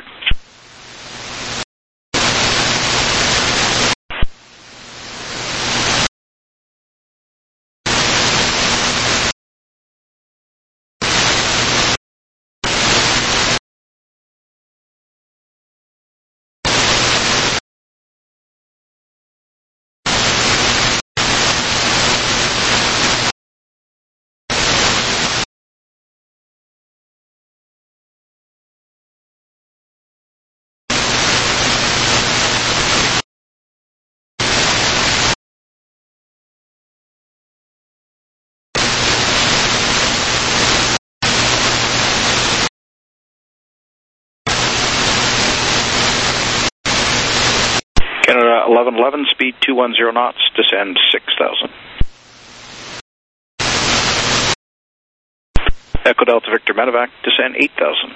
Canada 1111, speed 210 knots, descend 6,000. Echo Delta Victor Medevac, descend 8,000.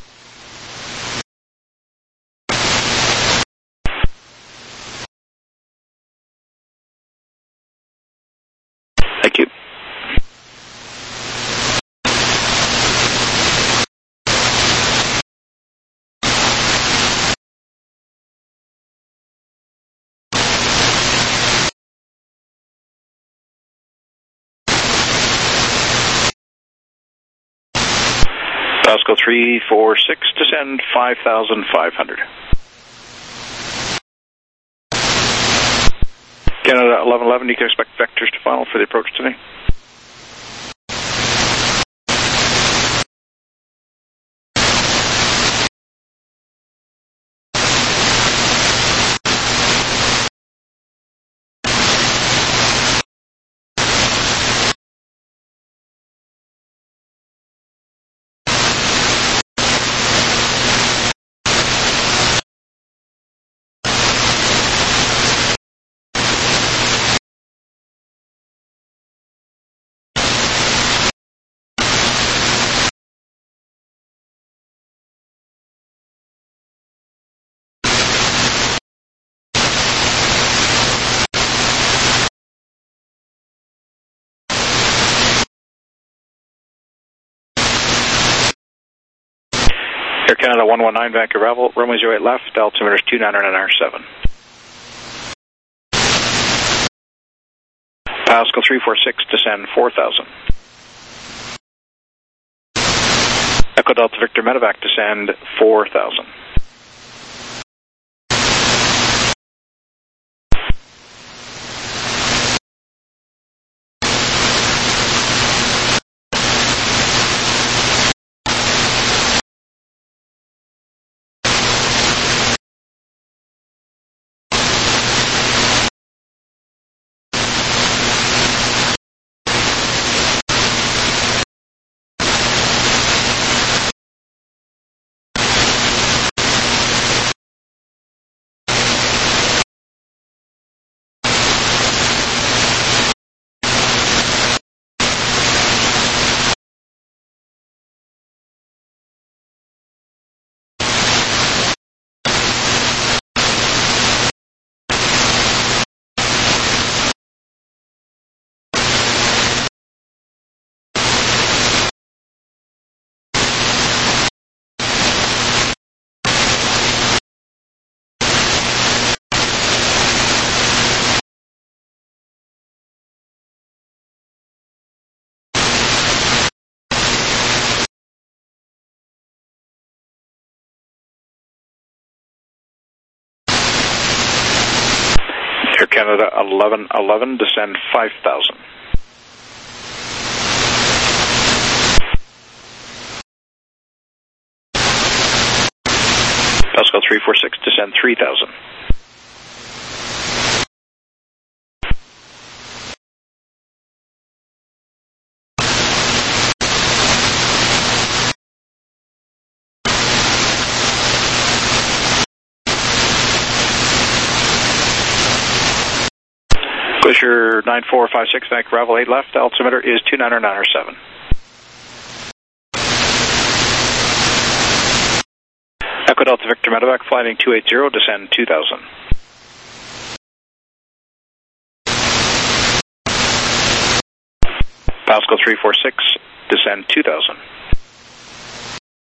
Thank you. Pasco 346, descend 5,500. Canada 1111, you can expect vectors to final for the approach today. Air Canada 119, Vancouver Ravel, runway 08 left, altimeter is 299R7. Pasco 346, descend 4,000. Echo Delta Victor Medevac, descend 4,000. Air Canada 1111, descend 5,000. Pasco 346, descend 3,000. Glacier 9456, Vancouver Ravel 8 left, altimeter is 299R7. Echo Delta Victor Medevac, flighting 280, descend 2,000. Pasco 346, descend 2,000.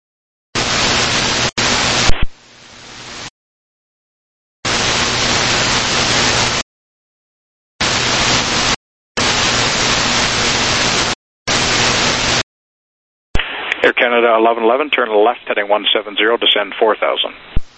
Air Canada 1111, turn left heading 170, descend 4,000.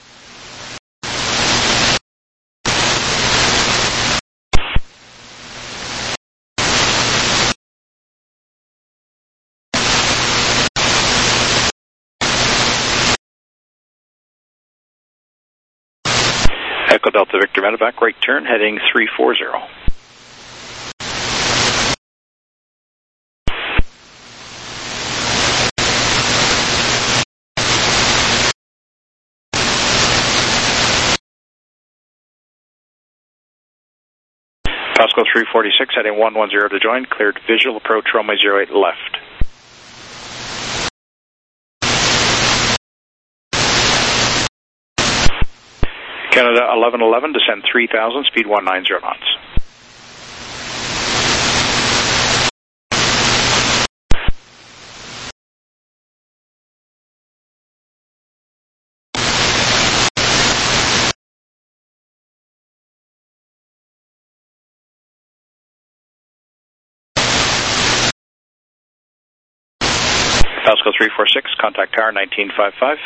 Echo Delta Victor Medevac, right turn heading 340. Pasco 346, heading 110 to join, cleared visual approach runway 08 left. Canada 1111, descend 3,000, speed 190 knots. Pasco 346, contact tower 1955.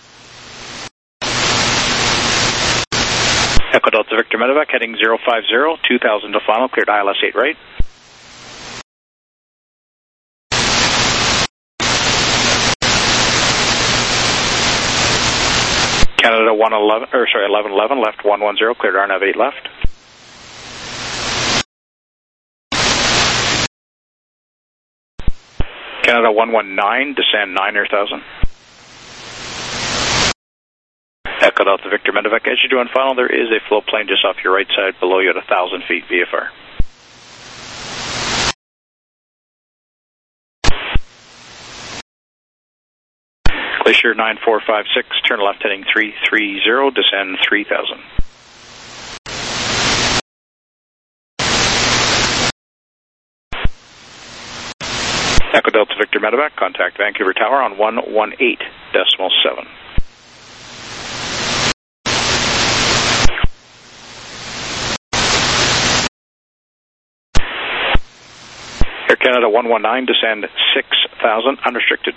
Echo Delta Victor Medevac, heading 050, 2,000 to final, cleared ILS 8 right. Canada 1111, left 110, cleared RNAV 8 left. Canada 119, descend 9,000. Echo Delta Victor Medevac, as you do on final, there is a float plane just off your right side below you at 1,000 feet VFR. Glacier 9456, turn left heading 330, descend 3,000. Echo Delta Victor Medevac, contact Vancouver Tower on 118.7. Air Canada 119, descend 6,000, unrestricted.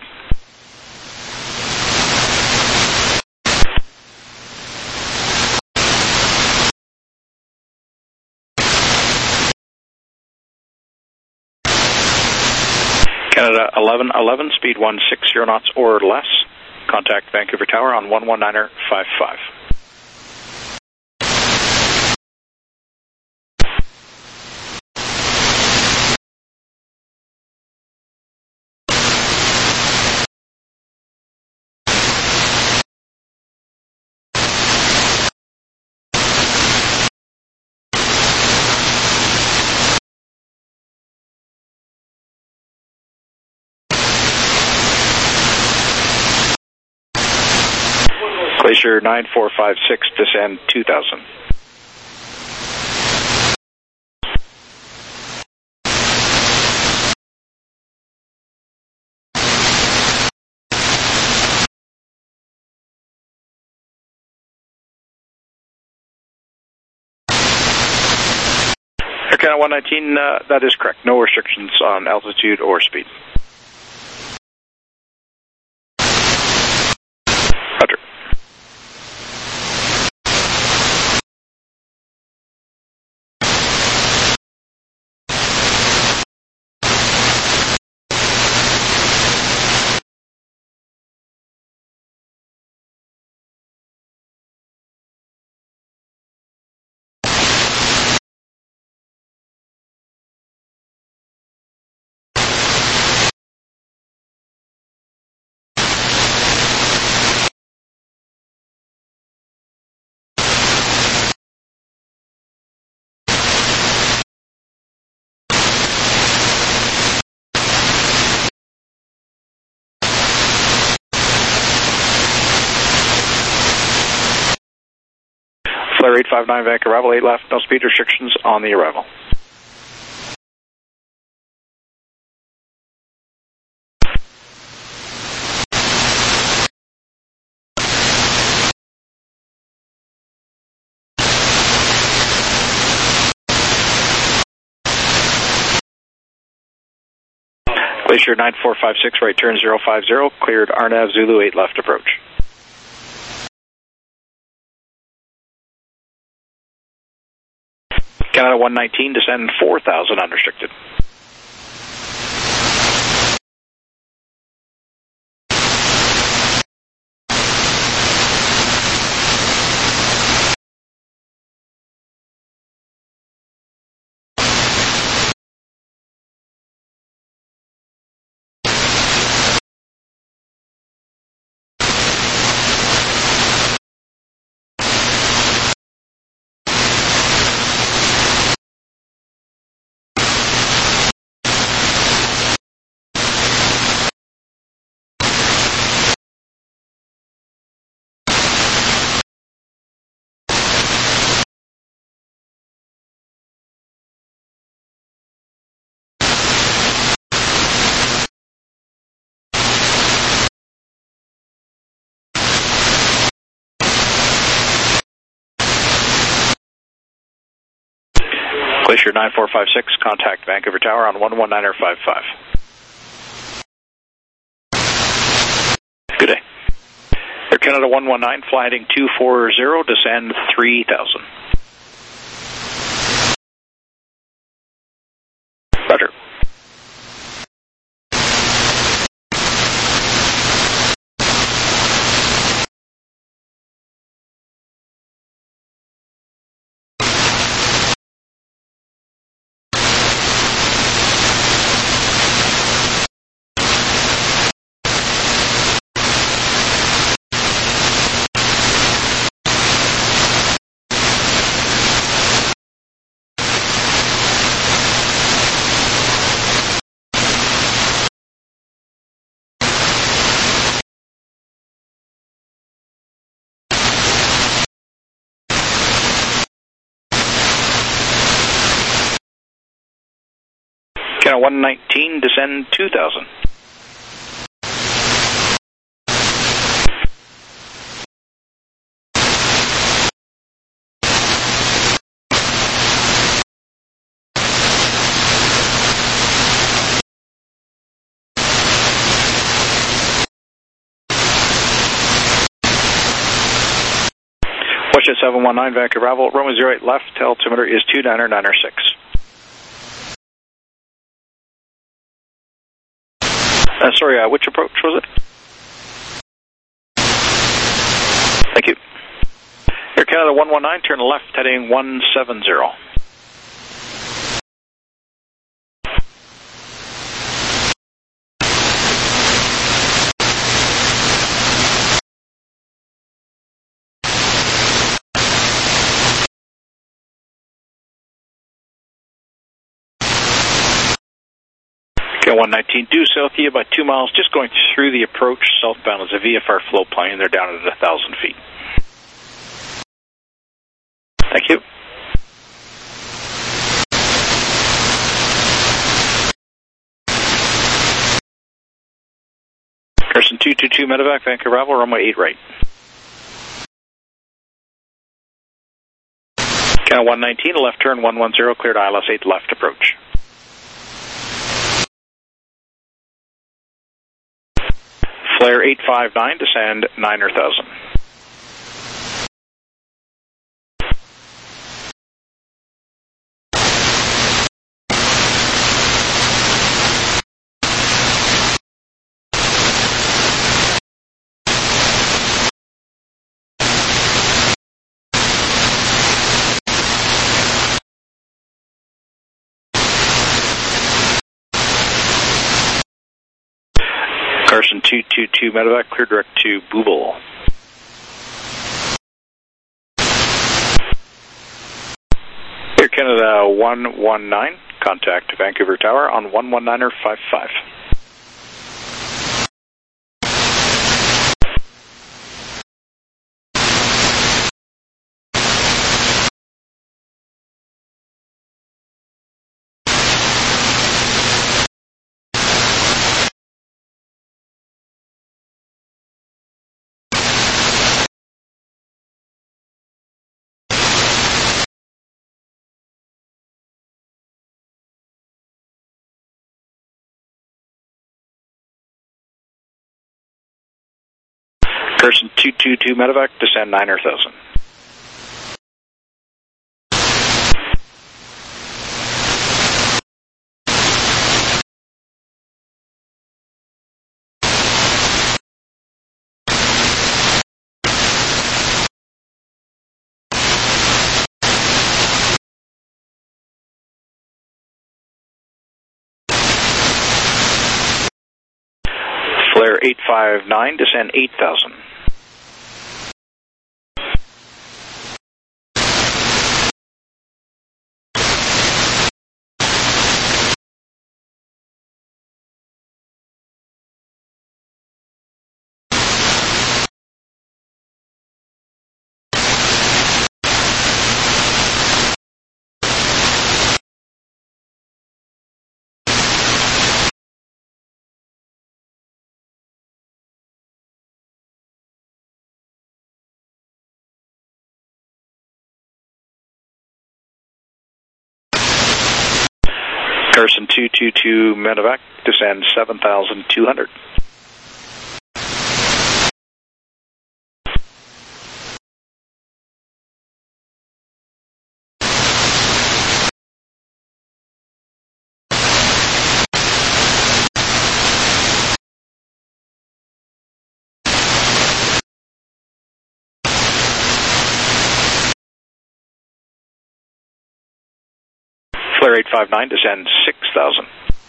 Canada 1111, speed 160 knots or less. Contact Vancouver Tower on 119.55. Glacier 9456, descend 2,000. Air Canada 119, that is correct. No restrictions on altitude or speed. Roger. Flare 859 Vancouver, arrival 8 left, no speed restrictions on the arrival. Glacier 9456, right turn 050, cleared RNAV Zulu 8 left approach. Canada 119, descend 4,000 unrestricted. Glacier 9456, contact Vancouver Tower on 119.55. Good day. Air Canada 119, fly heading 240, descend 3,000. Roger. Canada 119, descend 2,000. Watch 719, Vancouver Bravo, Roman 08 left, altimeter is 29906. Sorry, which approach was it? Thank you. Air Canada 119, turn left, heading 170. Okay, 119, due south of you about 2 miles, just going through the approach southbound is a VFR float plane. They're down at 1,000 feet. Thank you. Carson 222 Medevac, Vancouver Bravo, runway 8 right. Canada 119, left turn 110, cleared ILS 8 left approach. Flare 859, descend 9,000. Carson 222 Medevac, clear direct to Booble. Air Canada 119, contact Vancouver Tower on 119.55. Carson 222 medevac, descend 9,000. Flare 859, descend 8,000. Carson 222 medevac, descend 7,200. Flare 859, descend 6,000.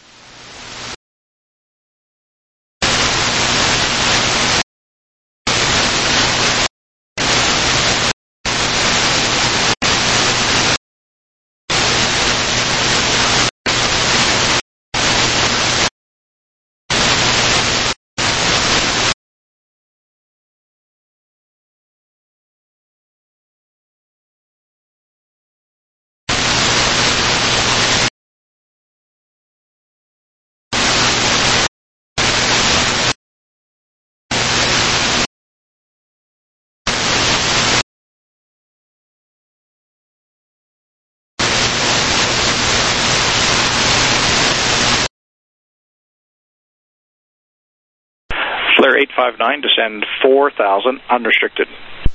Flare 859, descend 4,000, unrestricted.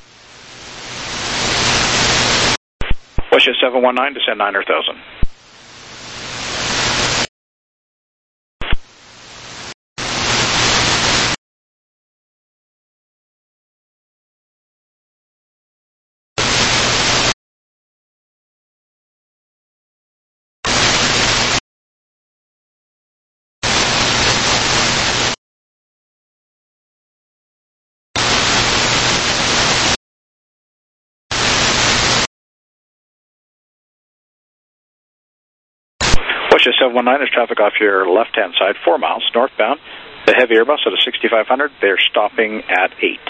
WestJet 719, descend 9,000. WestJet 719, there's traffic off your left-hand side, 4 miles northbound. The heavy Airbus at a 6500, they're stopping at 8.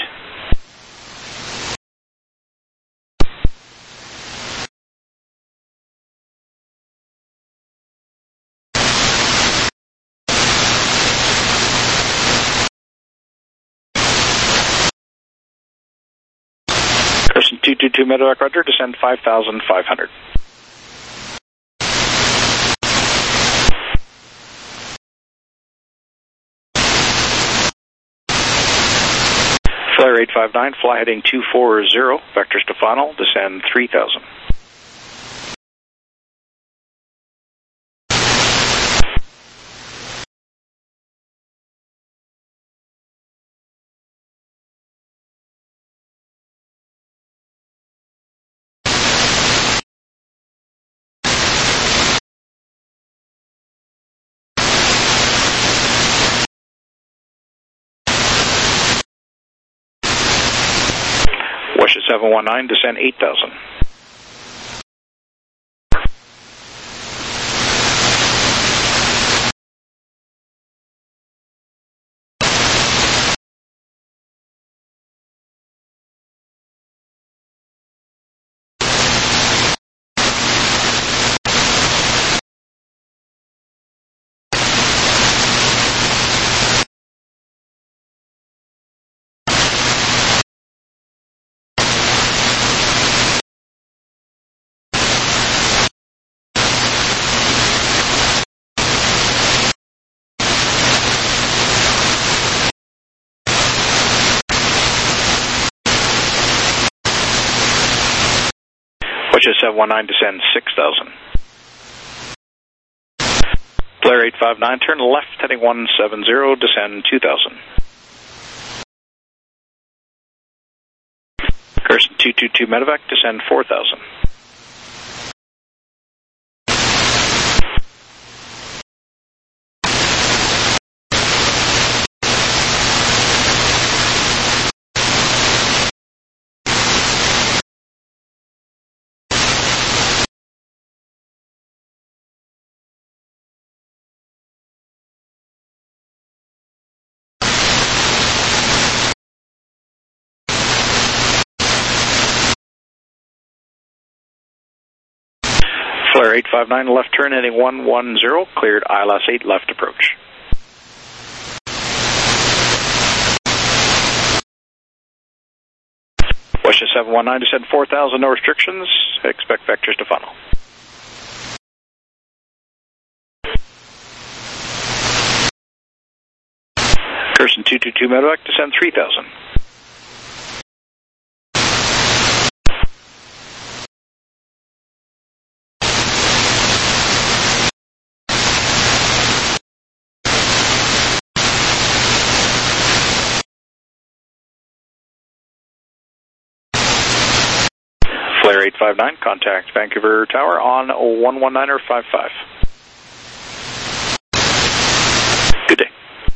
Carson 222 medevac, roger, descend 5,500. Flare 859, fly heading 240, vectors to final, descend 3,000. WestJet 719, descend 8,000. Russia 719, descend 6,000. Flare 859, turn left, heading 170, descend 2,000. Carson 222 medevac, descend 4,000. Flare 859, left turn, heading 110, cleared ILS 8, left approach. Russia 719, descend 4,000, no restrictions, expect vectors to funnel. Carson 222 medevac, descend 3,000. Flare 859, contact Vancouver Tower on 119 or 55. Good day.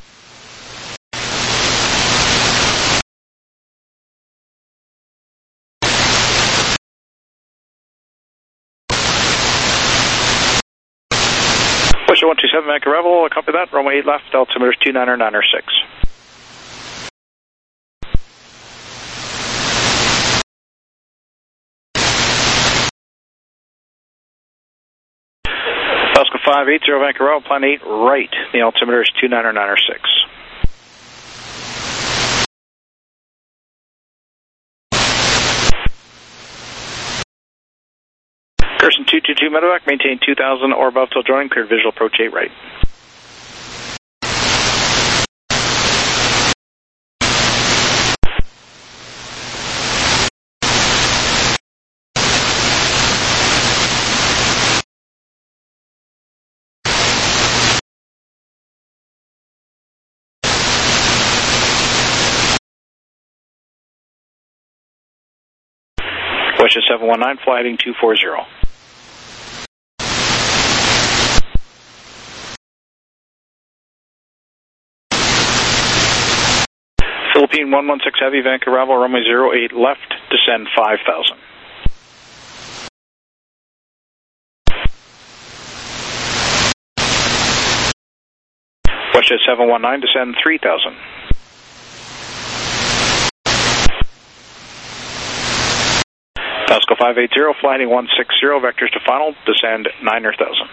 Russia 127, Vancouver Rebel, copy that, runway 8 left, altimeter 29906. Pascal 580, Vancouver Rebel, plan 8 right, the altimeter is 29906. Carson 222 medevac, maintain 2,000 or above till joining, cleared visual approach 8 right. Russia 719, fly heading 240. Philippine 116 Heavy, Vancouver Rebel, runway 08 left, descend 5,000. Russia 719, descend 3,000. Pascal 580, fly heading 160, vectors to final, descend 9,000.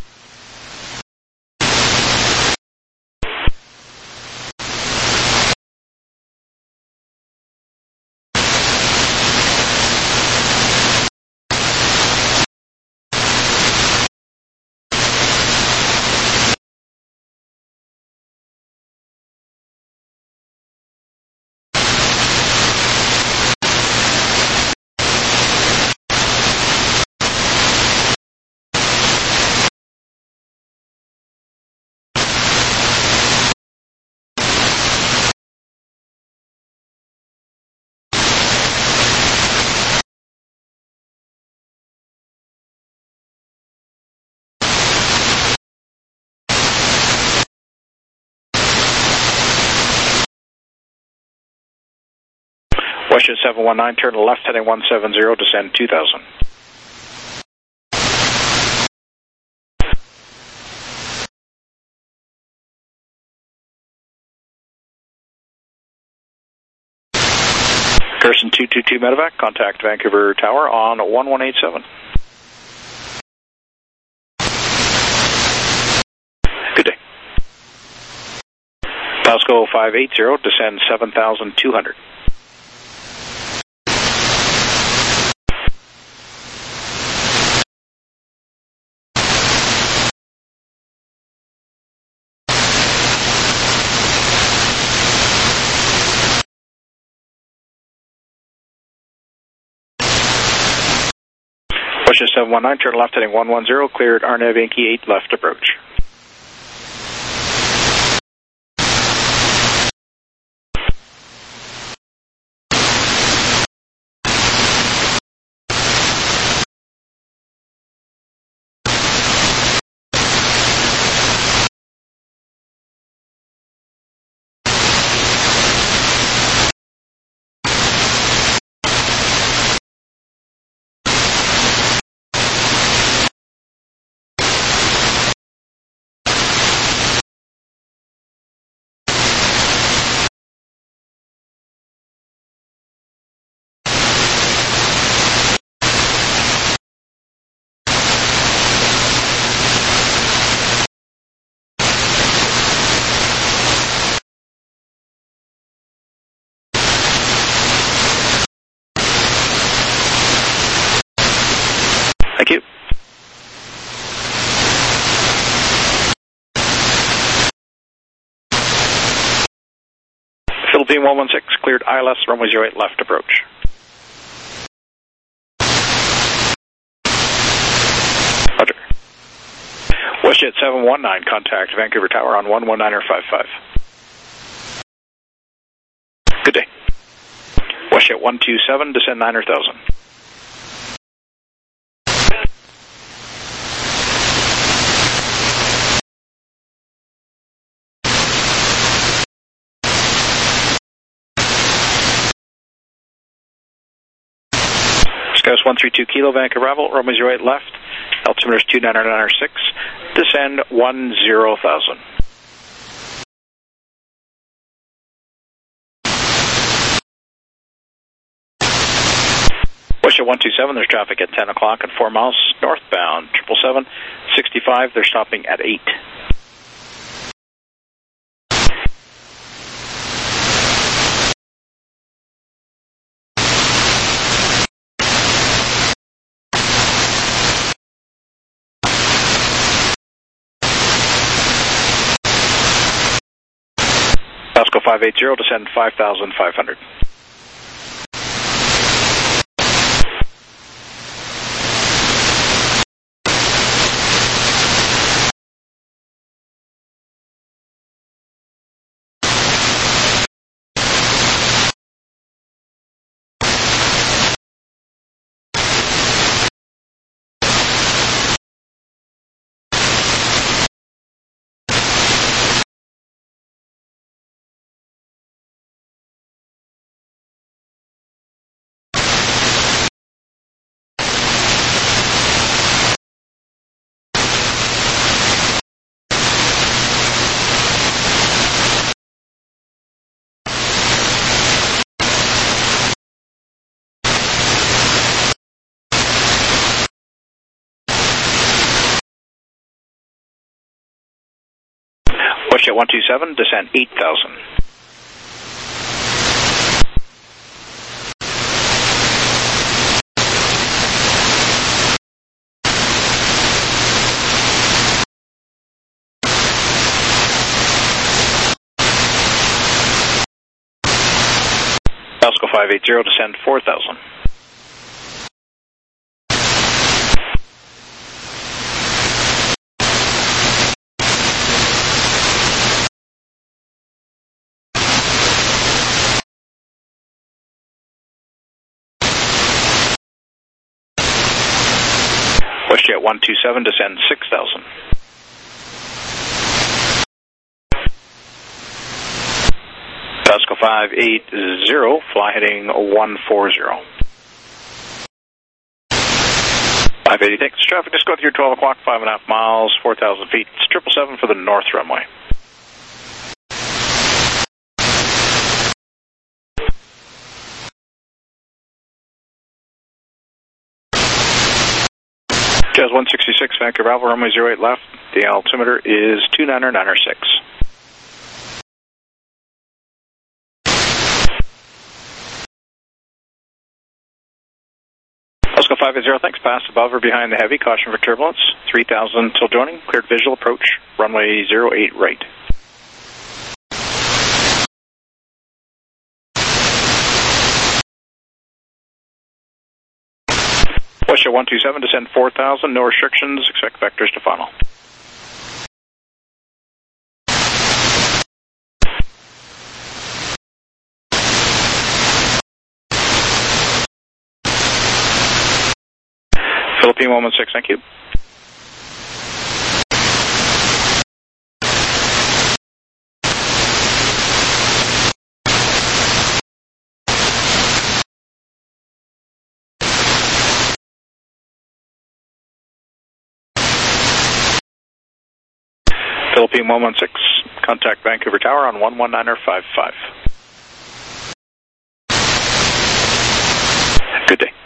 Russia 719, turn left heading 170, descend 2,000. Carson 222 medevac, contact Vancouver Tower on 1187. Good day. Pascal 580, descend 7,200. 719, turn left heading 110, cleared RNAV Yankee 8 left approach. Thank you. Philippine 116, cleared ILS, runway 08 left approach. Roger. WestJet 719, contact Vancouver Tower on 119.55. Good day. WestJet 127, descend 9,000. Skyos 132 Kilo, Vancouver arrival, runway 08 left, altimeter is 299.6, descend 10,000. WestJet 127, there's traffic at 10 o'clock and 4 miles northbound, 777, 65, they're stopping at 8. Pasco 580, descend 5,500. WestJet 127, descend 8,000. Pasco 580, descend 4,000. WestJet 127, descend 6,000. Pasco 580, fly heading 140. 580, thanks. Traffic, just go through 12 o'clock, 5.5 miles, 4,000 feet. It's 777 for the north runway. Jazz 166, Vancouver Alpha, runway 08 left. The altimeter is 299.6. Pasco 580, thanks. Pass above or behind the heavy. Caution for turbulence. 3,000 till joining. Cleared visual approach. Runway 08 right. WestJet 127, descend 4,000, no restrictions, expect vectors to final. Philippine 116, thank you. Philippine 116, contact Vancouver Tower on 119.55. Good day.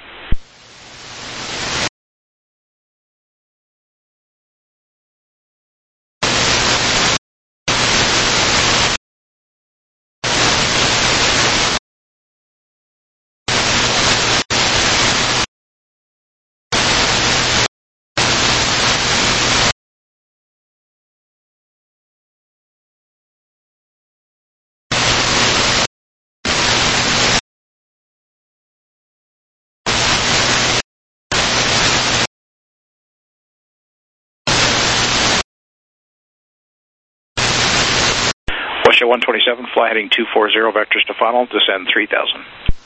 Westjet 127, fly heading 240, vectors to final, descend 3,000.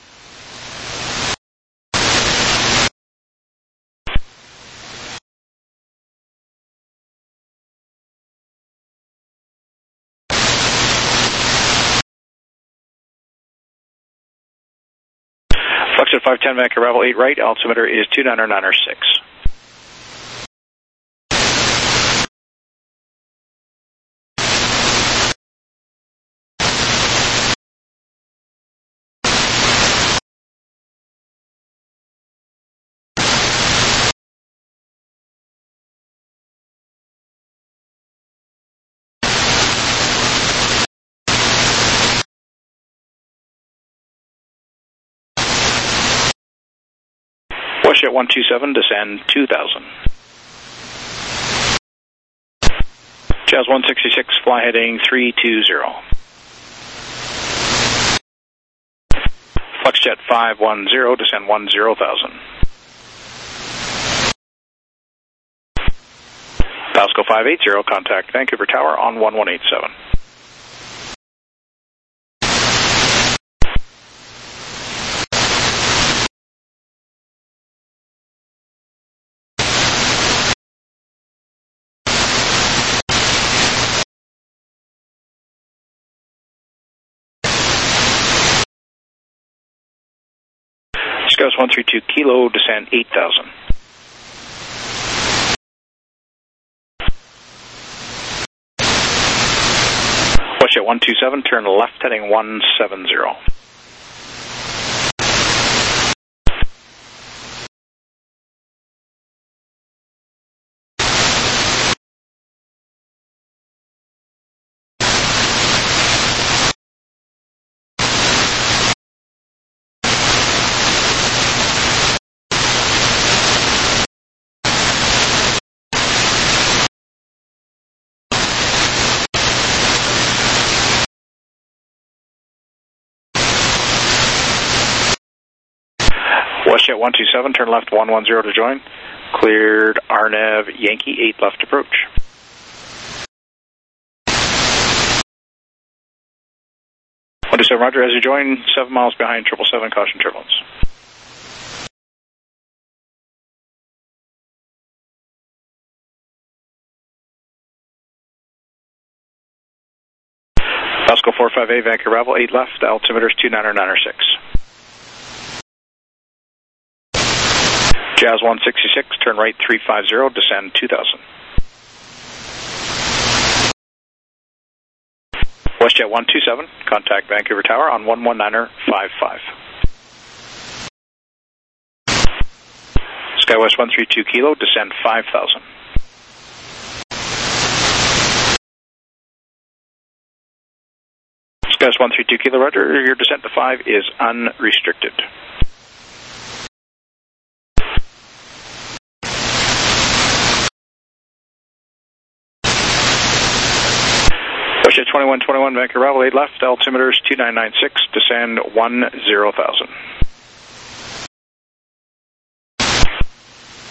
Fluxjet 510, Vancouver Arrival 8 right, altimeter is 29906. Westjet 127, descend 2,000. Jazz 166, fly heading 320. Fluxjet 510, descend 10,000. Pasco 580, contact Vancouver Tower on 1187. Scouts 132 Kilo, descend 8,000. Westjet 127, turn left heading 170. Westjet 127, turn left 110 to join. Cleared RNAV Yankee 8 left approach. Roger, as you join, 7 miles behind 777, caution turbulence. Pasco 45A, Vancouver Arrival 8 left, altimeter is 29906. Jazz 166, turn right 350, descend 2,000. Westjet 127, contact Vancouver Tower on 119.55. SkyWest 132 Kilo, descend 5,000. SkyWest 132 Kilo, Roger, your descent to 5 is unrestricted. Westjet 2121, Vancouver Arrival 8 left, altimeter is 2996, descend 10,000.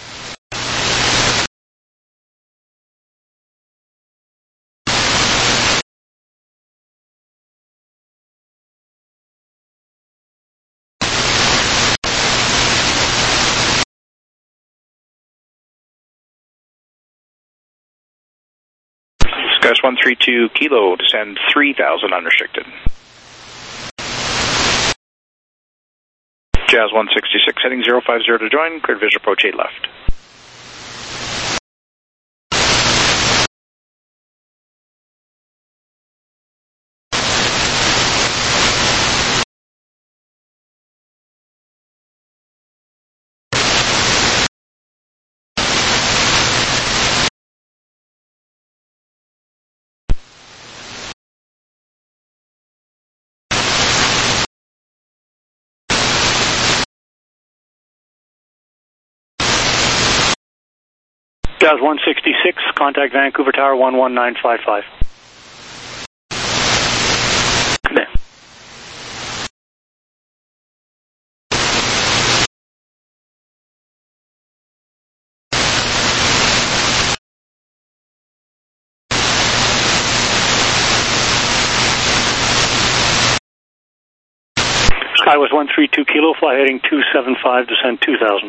Gus 132 Kilo, descend 3,000 unrestricted. Jazz 166 heading 050 to join, cleared visual approach 8 left. Jazz 166, contact Vancouver Tower 11955. Come in. Skywest 132 Kilo, fly heading 275, descend 2000.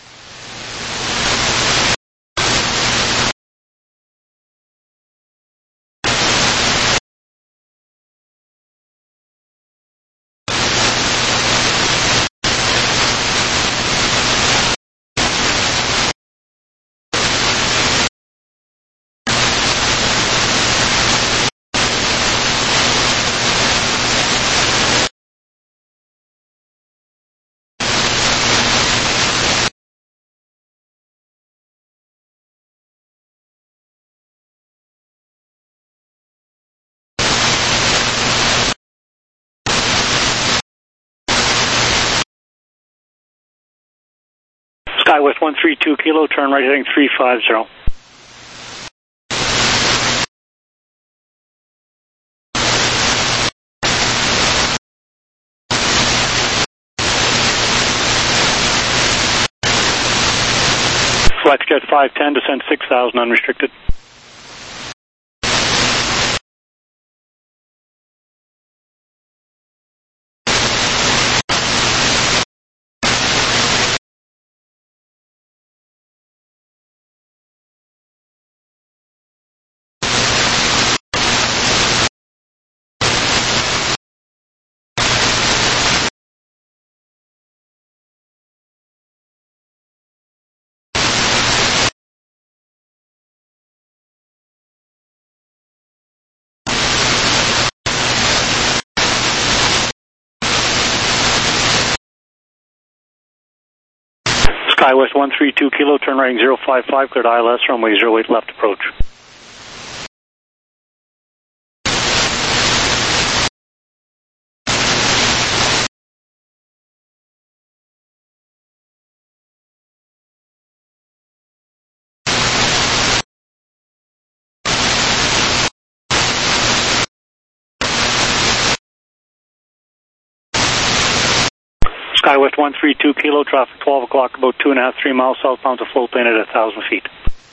Skywest 132 Kilo, turn right heading 350. Flexjet 510, descend 6,000 unrestricted. Skywest 132 Kilo, turn right 055, cleared ILS, runway 08 left approach. Skywest 132 Kilo, traffic 12 o'clock, about 2.5, 3 miles southbound to float plane at 1,000 feet.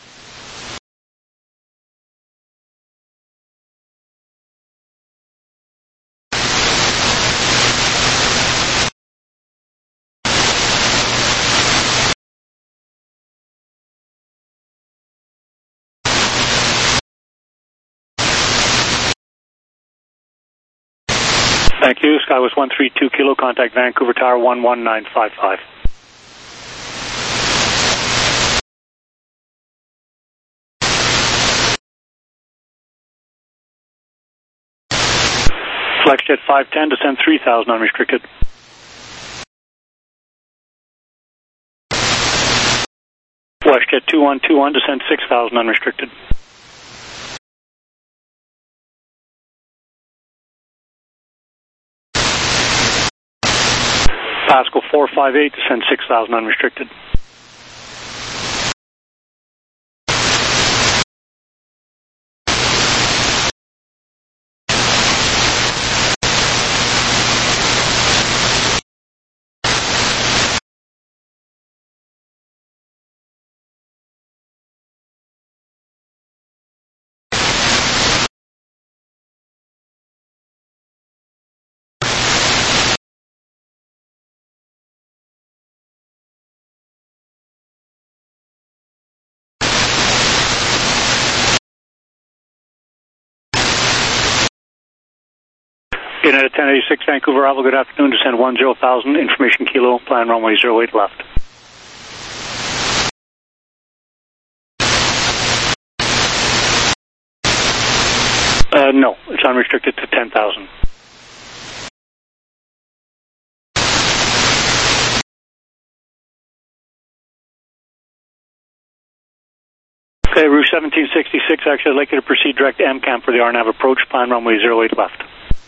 Thank you. Skywest 132 Kilo, contact Vancouver Tower 11955. Flexjet 510, descend 3,000 unrestricted. WestJet 2121, descend 6,000 unrestricted. Pascal 458, descend 6,000 unrestricted. United 1086 Vancouver Arrival, good afternoon, descend 10,000, information kilo, plan runway 08 left. No, it's unrestricted to 10,000. Okay, Route 1766, actually I'd like you to proceed direct to MCAM for the RNAV approach, plan runway 08 left.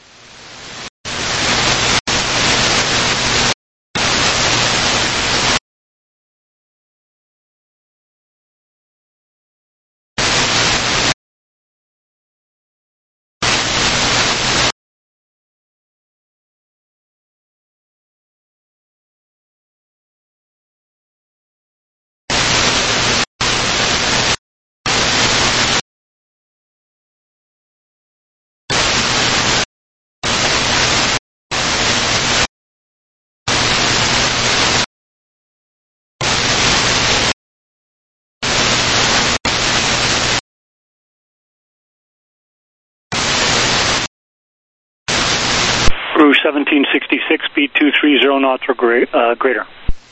Route 1766, speed 230 knots or greater.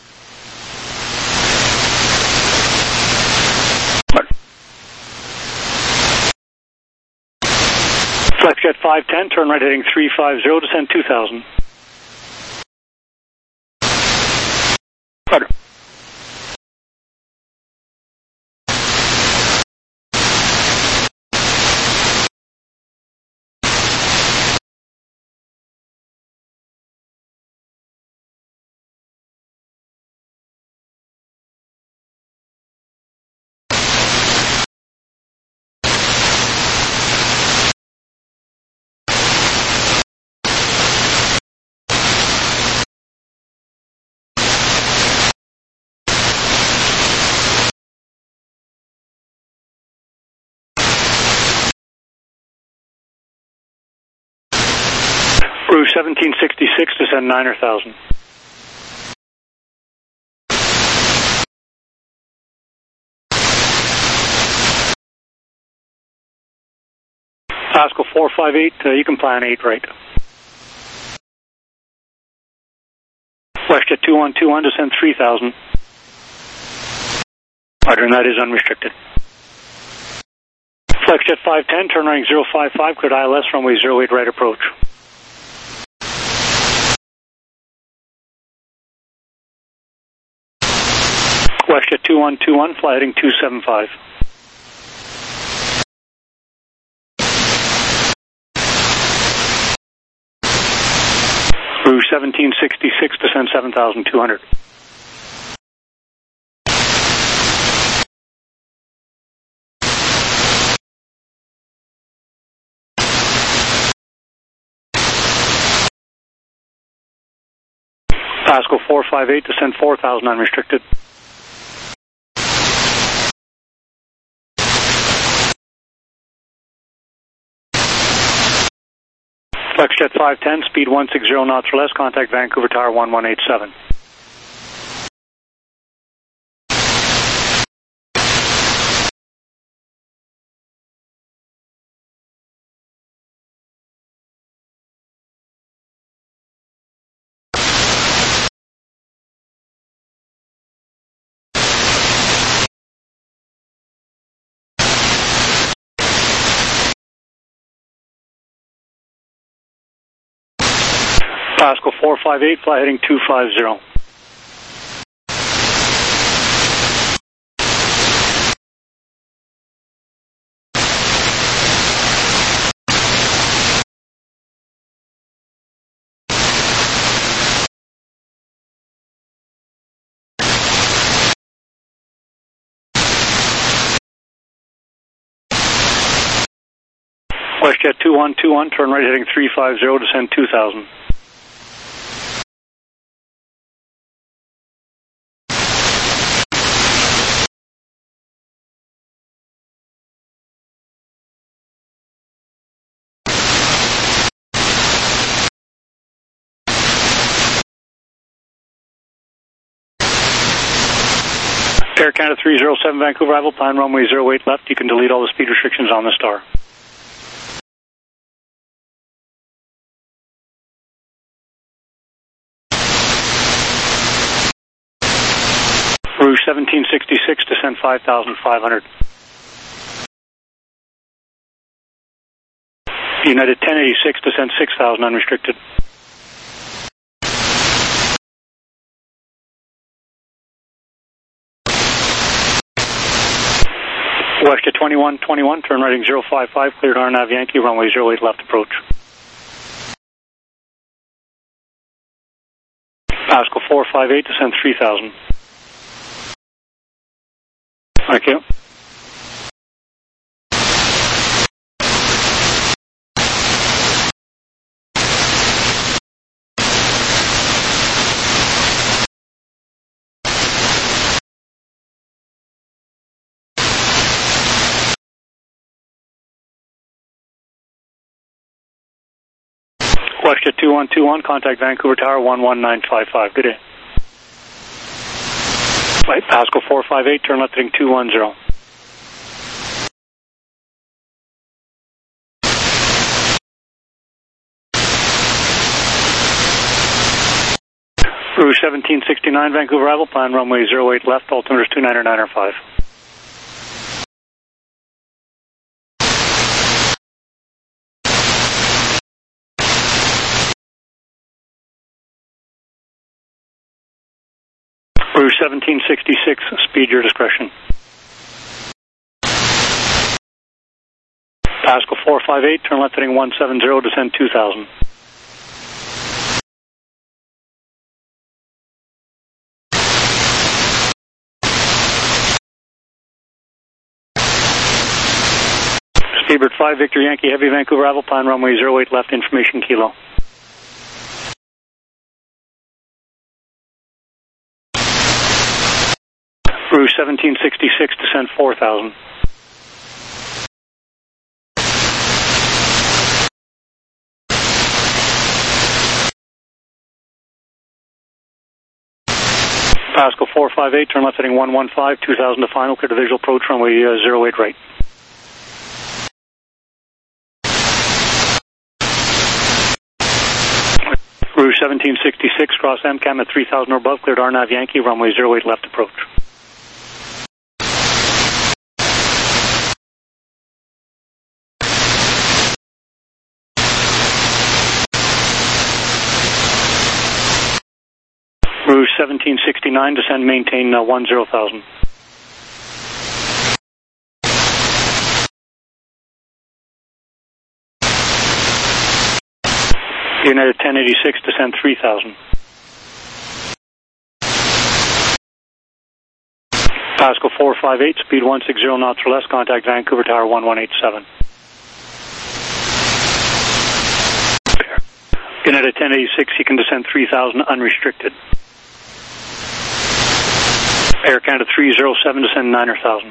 Flexjet 510, turn right heading 350, descend 2,000. Roger. Route 1766, descend 9,000. Pascal 458, you can plan 8 right. WestJet 2121, descend 3,000. Roger, and that is unrestricted. FlexJet 510, turn running 055, cleared ILS, runway 08 right approach. WestJet 2121, fly heading 275. Route 1766, descend 7,200. Pascal 458, descend 4,000 unrestricted. FlexJet 510, speed 160 knots or less, contact Vancouver Tower 1187. Pascal 458, fly heading 250. WestJet 2121, turn right heading 350, descend 2,000. Air Canada 307 Vancouver arrival, plan runway 08 left. You can delete all the speed restrictions on the star. 1766, descend 5,500. United 1086, descend 6,000 unrestricted. West to 2121, turn right 055, cleared RNAV Yankee, runway 08 left approach. Pascal 458, descend 3,000. Thank you. West 2121, contact Vancouver Tower 11955. Good day. Right, Pascal 458, turn left heading 210. Rouge 1769, Vancouver arrival, plan runway 08 left, altimeters 29 or 9 or 5. Rouge 1766, speed your discretion. Pascal 458, turn left heading 170, descend 2,000. Speedbird 5, Victor Yankee, heavy Vancouver arrival, plan runway 08 left, information kilo. Rouge 1766, descend 4,000. Pascal 458, turn left heading 115, 2,000 to final, clear to visual approach, runway 08 right. Rouge 1766, cross MCAM at 3,000 or above, cleared RNAV Yankee, runway 08 left approach. Rouge 1769, descend, maintain 10,000. United 1086, descend 3,000. Pascal 458, speed 160 knots or less, contact Vancouver Tower 1187. United 1086, you can descend 3,000 unrestricted. Air Canada 307, descend 9,000.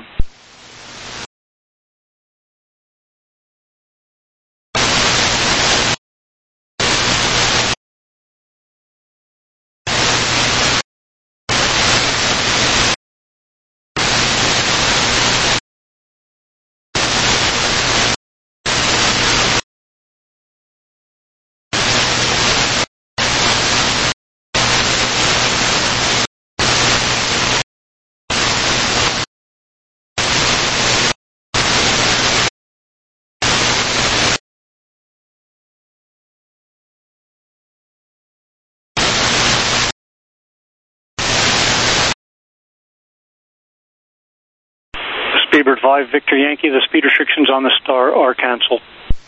Speedbird 5, Victor Yankee, the speed restrictions on the Star are cancelled.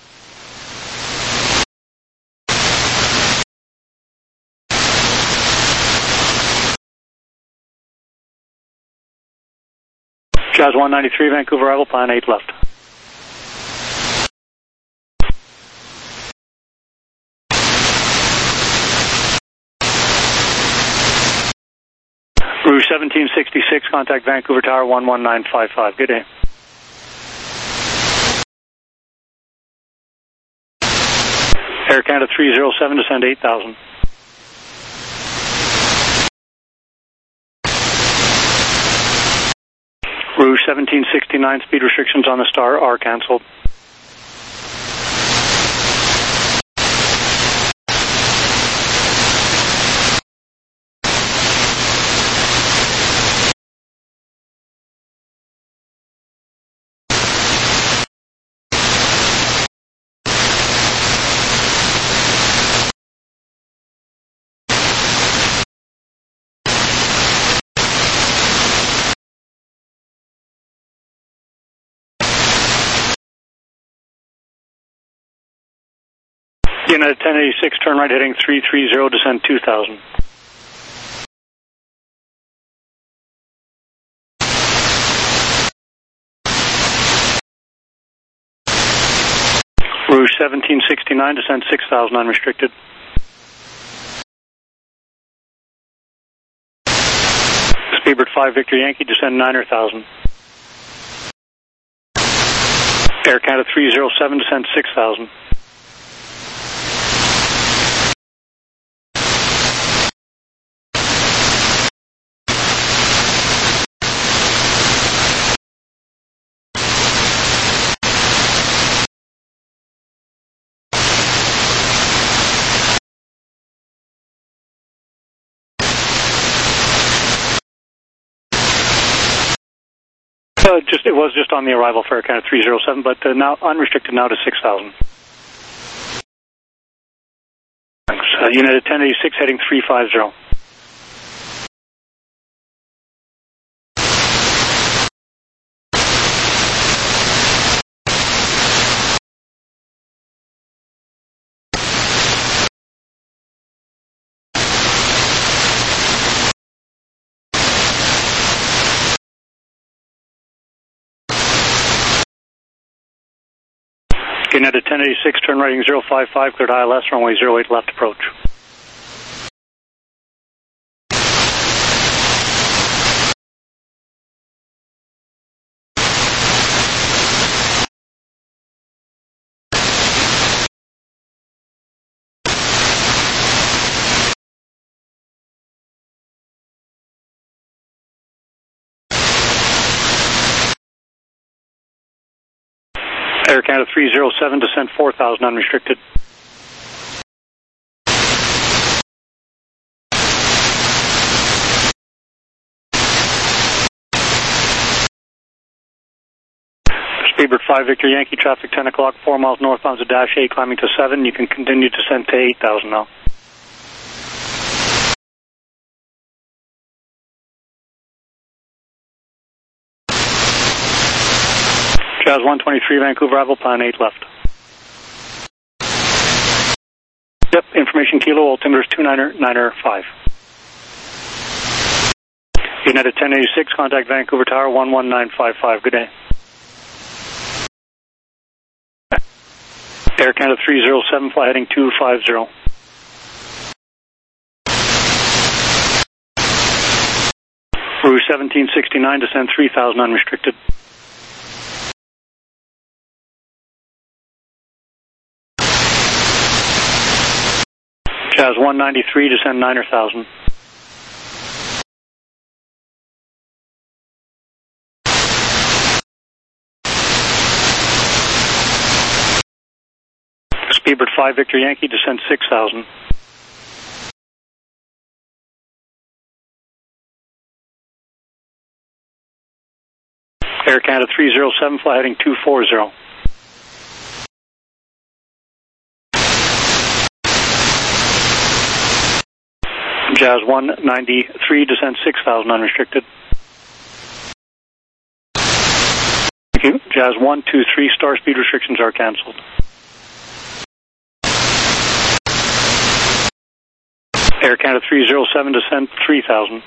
Jazz 193, Vancouver arrival, plan 8 left. Rouge 1766, contact Vancouver Tower 11955. Good day. Air Canada 307, descend 8,000. Rouge 1769, speed restrictions on the Star are cancelled. United 1086, turn right heading 330, descend 2000. Rouge 1769, descend 6000 unrestricted. Speedbird 5 Victor Yankee, descend 9000. Air Canada 307, descend 6000. It was just on the arrival for Air Canada 307, but now unrestricted now to 6000. Thanks. United 1086 heading 350. United 1086, turn right 055, cleared ILS, runway 08 left approach. Air Canada 307, descend 4000 unrestricted. Speedbird 5 Victor Yankee, traffic 10 o'clock, 4 miles northbound to Dash 8, climbing to 7. You can continue descent to 8000 now. Jazz 123, Vancouver, arrival, plan 8 left. Yep, information kilo, altimeter is 299.5. United 1086, contact Vancouver Tower 11955, good day. Air Canada 307, fly heading 250. Rouge 1769, descend 3000 unrestricted. Jazz 193, descend 9000. Speedbird 5 Victor Yankee, descend 6000. Air Canada 307, fly heading 240. Jazz 193, descend 6000 unrestricted. Thank you. Jazz 123, star speed restrictions are cancelled. Air Canada 307, descend 3000.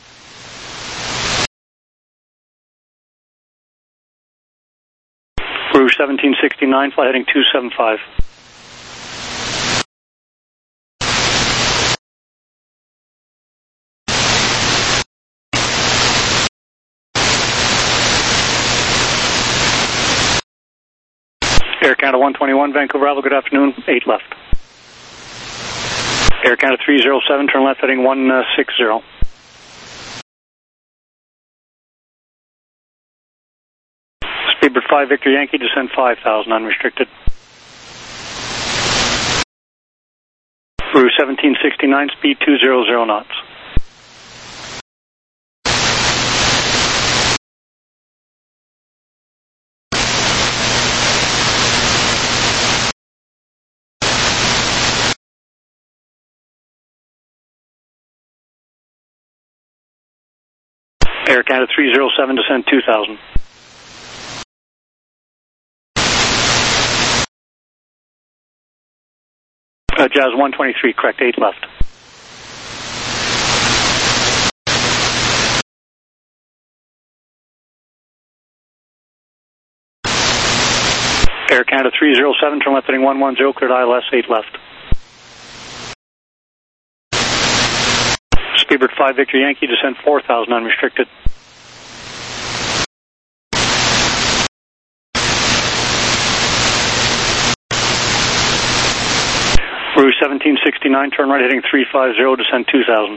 Rouge 1769, fly heading 275. Air Canada 121, Vancouver, Alva, good afternoon, 8 left. Air Canada 307, turn left heading 160. Speedbird 5 Victor Yankee, descend 5000 unrestricted. Rouge 1769, speed 200 knots. Air Canada 307, descend 2000. Jazz 123, correct, 8 left. Air Canada 307, turn left heading 110, cleared ILS, 8 left. Speedbird 5 Victor Yankee, descend 4,000 unrestricted. Rouge 1769, turn right heading 350, descend 2,000.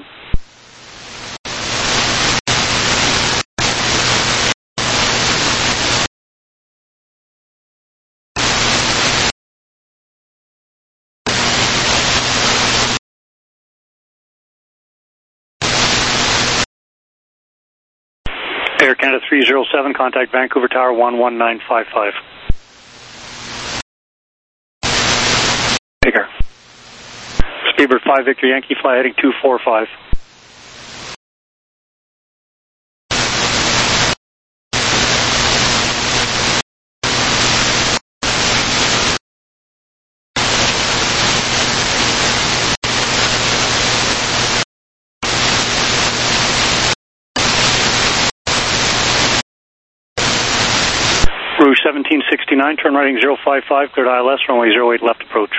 Air Canada 307, contact Vancouver Tower 11955. Take care. Speedbird 5 Victor Yankee, fly heading 245. Rouge 1769, turn right heading 055, cleared ILS, runway 08 left approach.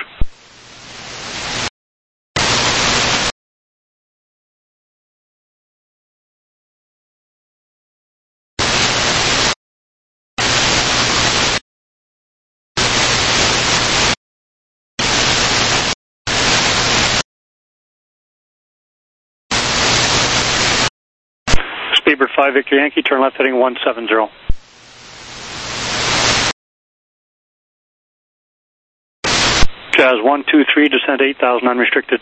Speedbird 5 Victor Yankee, turn left heading 170. Jazz 123, descend 8,000 unrestricted.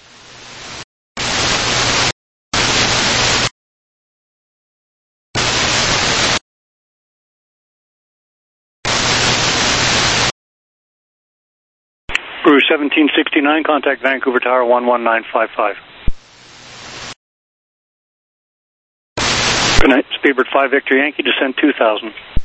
Rouge 1769, contact Vancouver Tower 11955. Good night. Speedbird 5 Victor Yankee, descend 2,000.